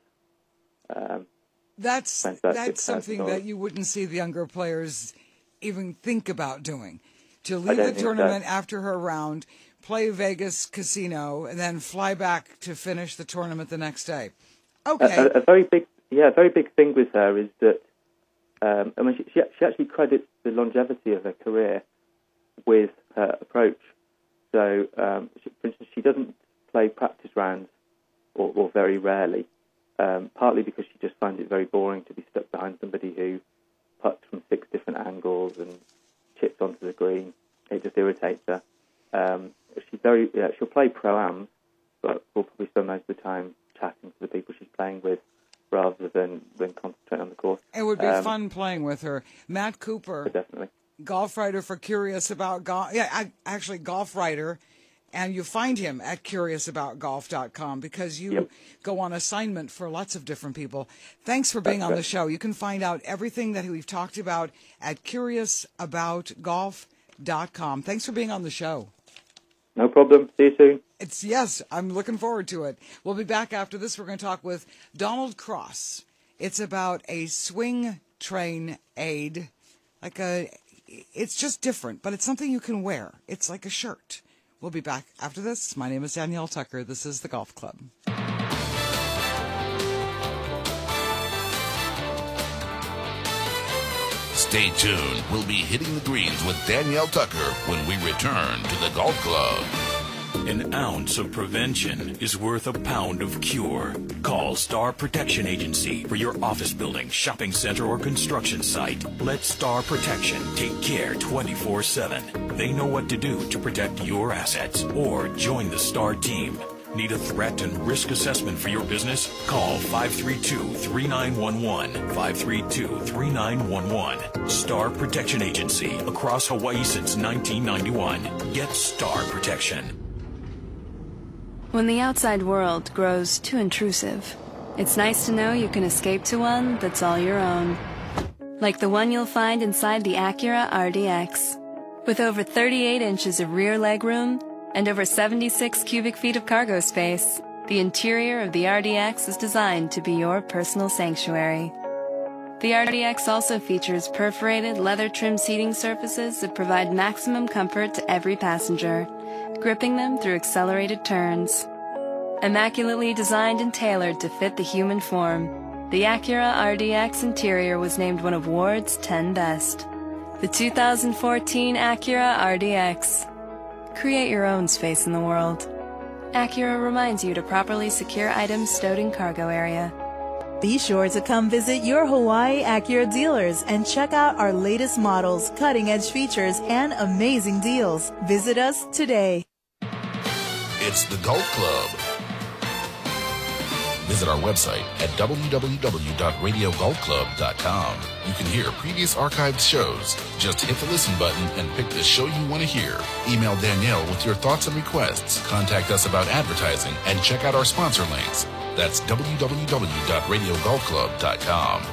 Um, that's that's something that you wouldn't see the younger players even think about doing. To leave the tournament so. after her round, play Vegas casino, and then fly back to finish the tournament the next day. Okay. A, a, a very big, yeah, a very big thing with her is that, um, I mean, she, she, she actually credits the longevity of her career with her approach. So, um, she, for instance, she doesn't play practice rounds, or, or very rarely. um, partly because she just finds it very boring to be stuck behind somebody who putts from six different angles and chips onto the green. It just irritates her. Um, she's very, yeah, she'll play pro-am, but will probably spend most of the time chatting to the people she's playing with rather than, than concentrate on the course. It would be um, fun playing with her. Matt Cooper, definitely. golf writer for Curious About Golf. Yeah, I, actually, golf writer. And you find him at curious about golf dot com because you yep. go on assignment for lots of different people. Thanks for being That's on right. the show. You can find out everything that we've talked about at curious about golf dot com. Thanks for being on the show. No problem. See you soon. It's yes, I'm looking forward to it. We'll be back after this. We're going to talk with Donald Cross. It's about a swing train aid. Like a, it's just different, but it's something you can wear. It's like a shirt. We'll be back after this. My name is Danielle Tucker. This is The Golf Club. Stay tuned. We'll be hitting the greens with Danielle Tucker when we return to The Golf Club. An ounce of prevention is worth a pound of cure. Call Star Protection Agency for your office building, shopping center, or construction site. Let Star Protection take care twenty-four seven. They know what to do to protect your assets. Or join the Star team. Need a threat and risk assessment for your business? Call five three two, three nine one one, five three two, three nine one one. Star Protection Agency, across Hawaii since nineteen ninety-one. Get Star Protection. When the outside world grows too intrusive, it's nice to know you can escape to one that's all your own. Like the one you'll find inside the Acura R D X. With over thirty-eight inches of rear legroom and over seventy-six cubic feet of cargo space, the interior of the R D X is designed to be your personal sanctuary. The R D X also features perforated leather-trimmed seating surfaces that provide maximum comfort to every passenger, gripping them through accelerated turns. Immaculately designed and tailored to fit the human form, the Acura R D X interior was named one of Ward's ten Best. The two thousand fourteen Acura R D X. Create your own space in the world. Acura reminds you to properly secure items stowed in cargo area. Be sure to come visit your Hawaii Acura dealers and check out our latest models, cutting-edge features, and amazing deals. Visit us today. It's The Golf Club. Visit our website at w w w dot radio golf club dot com. You can hear previous archived shows. Just hit the listen button and pick the show you want to hear. Email Danielle with your thoughts and requests. Contact us about advertising and check out our sponsor links. That's w w w dot radio golf club dot com.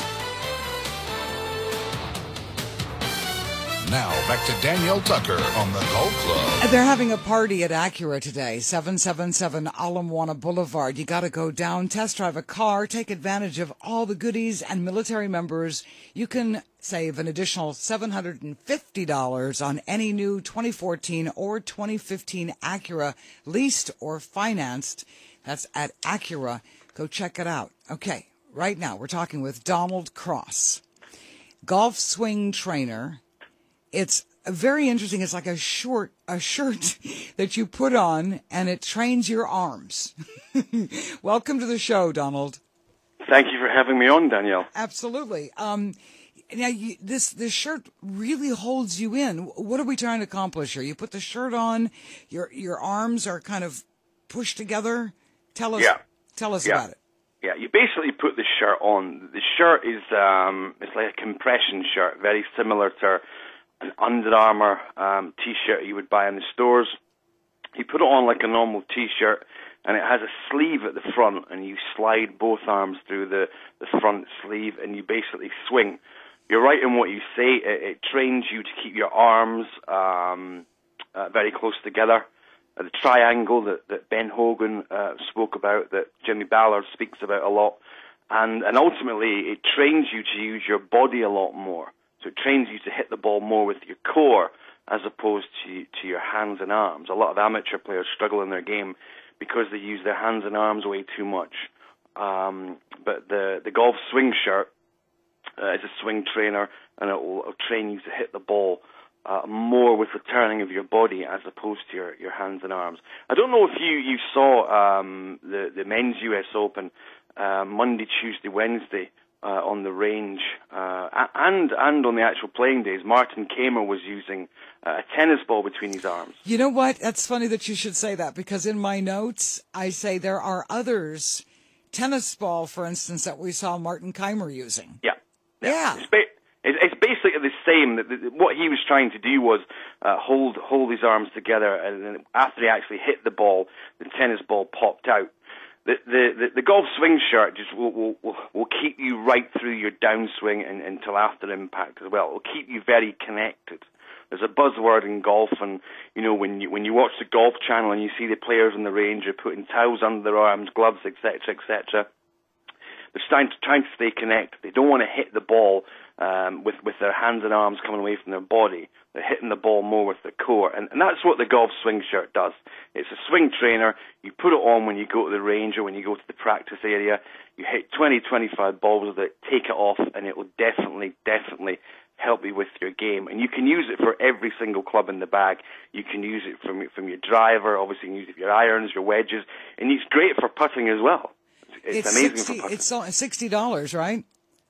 Now, back to Danielle Tucker on the Golf Club. They're having a party at Acura today, seven seventy-seven Ala Moana Boulevard. You got to go down, test drive a car, take advantage of all the goodies, and military members. You can save an additional seven hundred fifty dollars on any new twenty fourteen or twenty fifteen Acura, leased or financed. That's at Acura. Go check it out. Okay, right now we're talking with Donald Cross, golf swing trainer. It's very interesting. It's like a short, a shirt that you put on, and it trains your arms. Welcome to the show, Donald. Thank you for having me on, Danielle. Absolutely. Um, now, you, this this shirt really holds you in. What are we trying to accomplish here? You put the shirt on, your your arms are kind of pushed together. Tell us. Yeah. Tell us yeah. about it. Yeah, you basically put the shirt on. The shirt is um, it's like a compression shirt, very similar to an Under Armour um, T-shirt you would buy in the stores. You put it on like a normal T-shirt, and it has a sleeve at the front, and you slide both arms through the, the front sleeve, and you basically swing. You're right in what you say. It, it trains you to keep your arms um, uh, very close together. Uh, the triangle that, that Ben Hogan uh, spoke about, that Jimmy Ballard speaks about a lot, and, and ultimately it trains you to use your body a lot more. So it trains you to hit the ball more with your core as opposed to to your hands and arms. A lot of amateur players struggle in their game because they use their hands and arms way too much. Um, but the, the golf swing shirt uh, is a swing trainer, and it will it'll train you to hit the ball uh, more with the turning of your body as opposed to your, your hands and arms. I don't know if you, you saw um, the, the men's U S Open uh, Monday, Tuesday, Wednesday uh, on the range, uh, and and on the actual playing days. Martin Kamer was using uh, a tennis ball between his arms. You know what? That's funny that you should say that, because in my notes I say there are others, tennis ball, for instance, that we saw Martin Keimer using. Yeah. Yeah. yeah. It's, ba- it's basically the same. What he was trying to do was uh, hold hold his arms together, and then after he actually hit the ball, the tennis ball popped out. The the, the, the golf swing shirt just will, will, will, will keep you right through your downswing and, until after impact as well. It will keep you very connected. There's a buzzword in golf, and you know when you when you watch the Golf Channel and you see the players on the range are putting towels under their arms, gloves, et cetera, et cetera. They're trying to, trying to stay connected. They don't want to hit the ball um, with with their hands and arms coming away from their body. They're hitting the ball more with their core, and, and that's what the golf swing shirt does. It's a swing trainer. You put it on when you go to the range or when you go to the practice area. You hit twenty, twenty-five balls with it, take it off, and it will definitely, definitely help you with your game. And you can use it for every single club in the bag. You can use it from from your driver, obviously you can use it for your irons, your wedges, and it's great for putting as well. It's, it's amazing sixty, for putting. It's sixty dollars, right?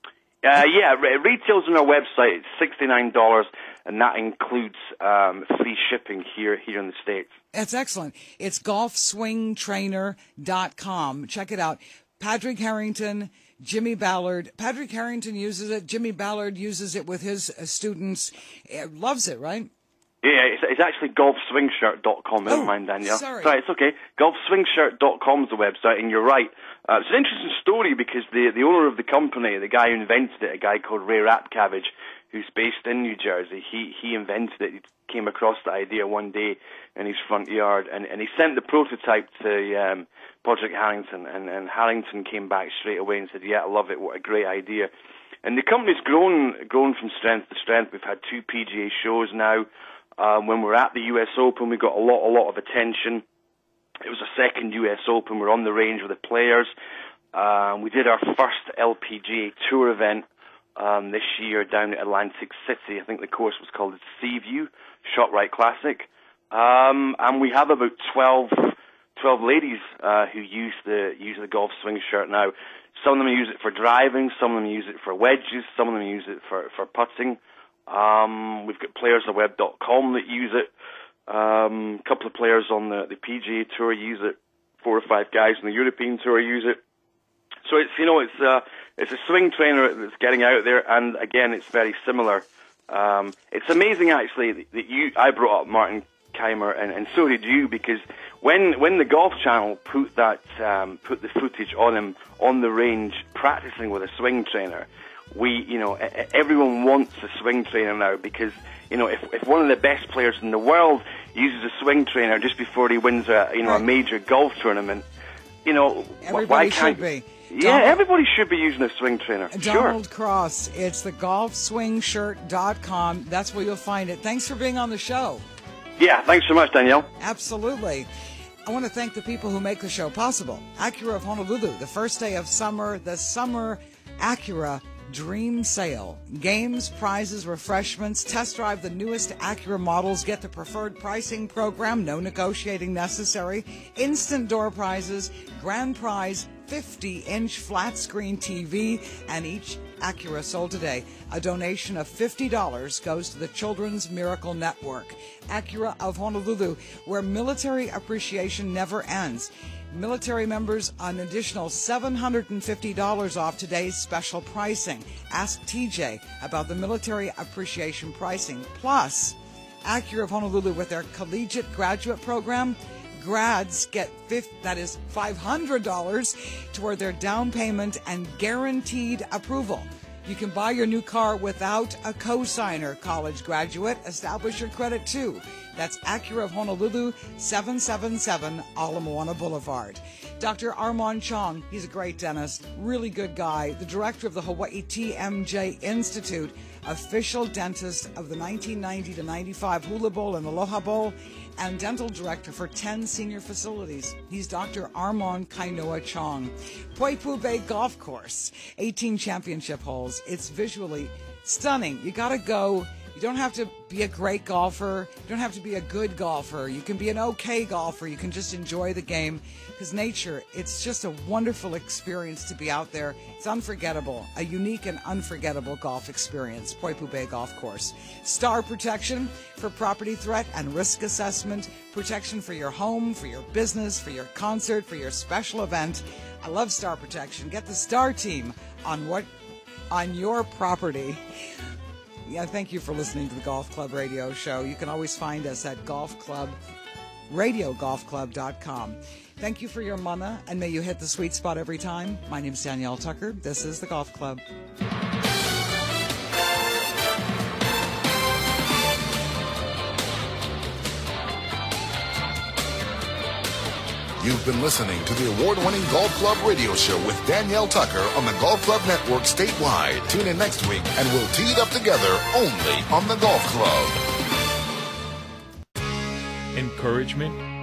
Uh, yeah, re- retails on our website. It's sixty-nine dollars, and that includes um, free shipping here here in the States. That's excellent. It's golf swing trainer dot com. Check it out. Padraig Harrington, Jimmy Ballard. Padraig Harrington uses it. Jimmy Ballard uses it with his uh, students. Uh, loves it, right? Yeah, it's, it's actually golf swing shirt dot com. Never oh, mind, Danielle. Sorry. Sorry, it's okay. golf swing shirt dot com is the website, and you're right. Uh, it's an interesting story because the the owner of the company, the guy who invented it, a guy called Ray Rapcabbage, who's based in New Jersey, he he invented it. He came across the idea one day in his front yard, and, and he sent the prototype to um, Padraig Harrington, and, and Harrington came back straight away and said, yeah, I love it, what a great idea. And the company's grown grown from strength to strength. We've had two P G A shows now. Um, when we're at the U S Open, we got a lot, a lot of attention. It was a second U S Open. We're on the range with the players. Um, we did our first L P G A Tour event um, this year down at Atlantic City. I think the course was called Seaview ShotRite Classic. Um, and we have about twelve, twelve ladies uh, who use the use the golf swing shirt now. Some of them use it for driving. Some of them use it for wedges. Some of them use it for, for putting. Um, we've got players on web dot com that use it. Um, a couple of players on the, the P G A Tour use it. Four or five guys on the European Tour use it. So it's, you know, it's a, it's a swing trainer that's getting out there, and again, it's very similar. Um, it's amazing, actually, that you, I brought up Martin Keimer, and, and so did you, because when when the Golf Channel put that um, put the footage on him on the range practicing with a swing trainer, we, you know, everyone wants a swing trainer now, because, you know, if if one of the best players in the world uses a swing trainer just before he wins a, you know, right. a major golf tournament, you know, everybody why can't should be. Yeah, Donald, everybody should be using a swing trainer. Donald sure. Cross, it's the golf swing shirt dot com. That's where you'll find it. Thanks for being on the show. Yeah, thanks so much, Danielle. Absolutely. I want to thank the people who make the show possible. Acura of Honolulu, the first day of summer, the Summer Acura Dream Sale. Games, prizes, refreshments. Test drive the newest Acura models. Get the preferred pricing program. No negotiating necessary. Instant door prizes. Grand prize fifty-inch flat screen T V. And each Acura sold today, a donation of fifty dollars goes to the Children's Miracle Network. Acura of Honolulu, where military appreciation never ends. Military members an additional seven hundred fifty dollars off today's special pricing. Ask T J about the military appreciation pricing. Plus, Acura of Honolulu with their collegiate graduate program, grads get fifty, that is five hundred dollars toward their down payment and guaranteed approval. You can buy your new car without a co-signer, college graduate. Establish your credit too. That's Acura of Honolulu, seven seven seven Ala Moana Boulevard. Doctor Armand Chong, he's a great dentist, really good guy, the director of the Hawaii T M J Institute, official dentist of the nineteen ninety to ninety-five Hula Bowl and Aloha Bowl, and dental director for ten senior facilities. He's Doctor Armand Kainoa Chong. Poipu Bay Golf Course, eighteen championship holes. It's visually stunning. You got to go You don't have to be a great golfer. You don't have to be a good golfer. You can be an okay golfer. You can just enjoy the game because nature, it's just a wonderful experience to be out there. It's unforgettable, a unique and unforgettable golf experience. Poipu Bay Golf Course. Star Protection for property threat and risk assessment. Protection for your home, for your business, for your concert, for your special event. I love Star Protection. Get the Star Team on what on your property. Yeah, thank you for listening to the Golf Club Radio Show. You can always find us at golf club radio golf club dot com. Thank you for your mana, and may you hit the sweet spot every time. My name is Danielle Tucker. This is the Golf Club. You've been listening to the award-winning Golf Club Radio Show with Danielle Tucker on the Golf Club Network statewide. Tune in next week and we'll tee it up together only on the Golf Club. Encouragement,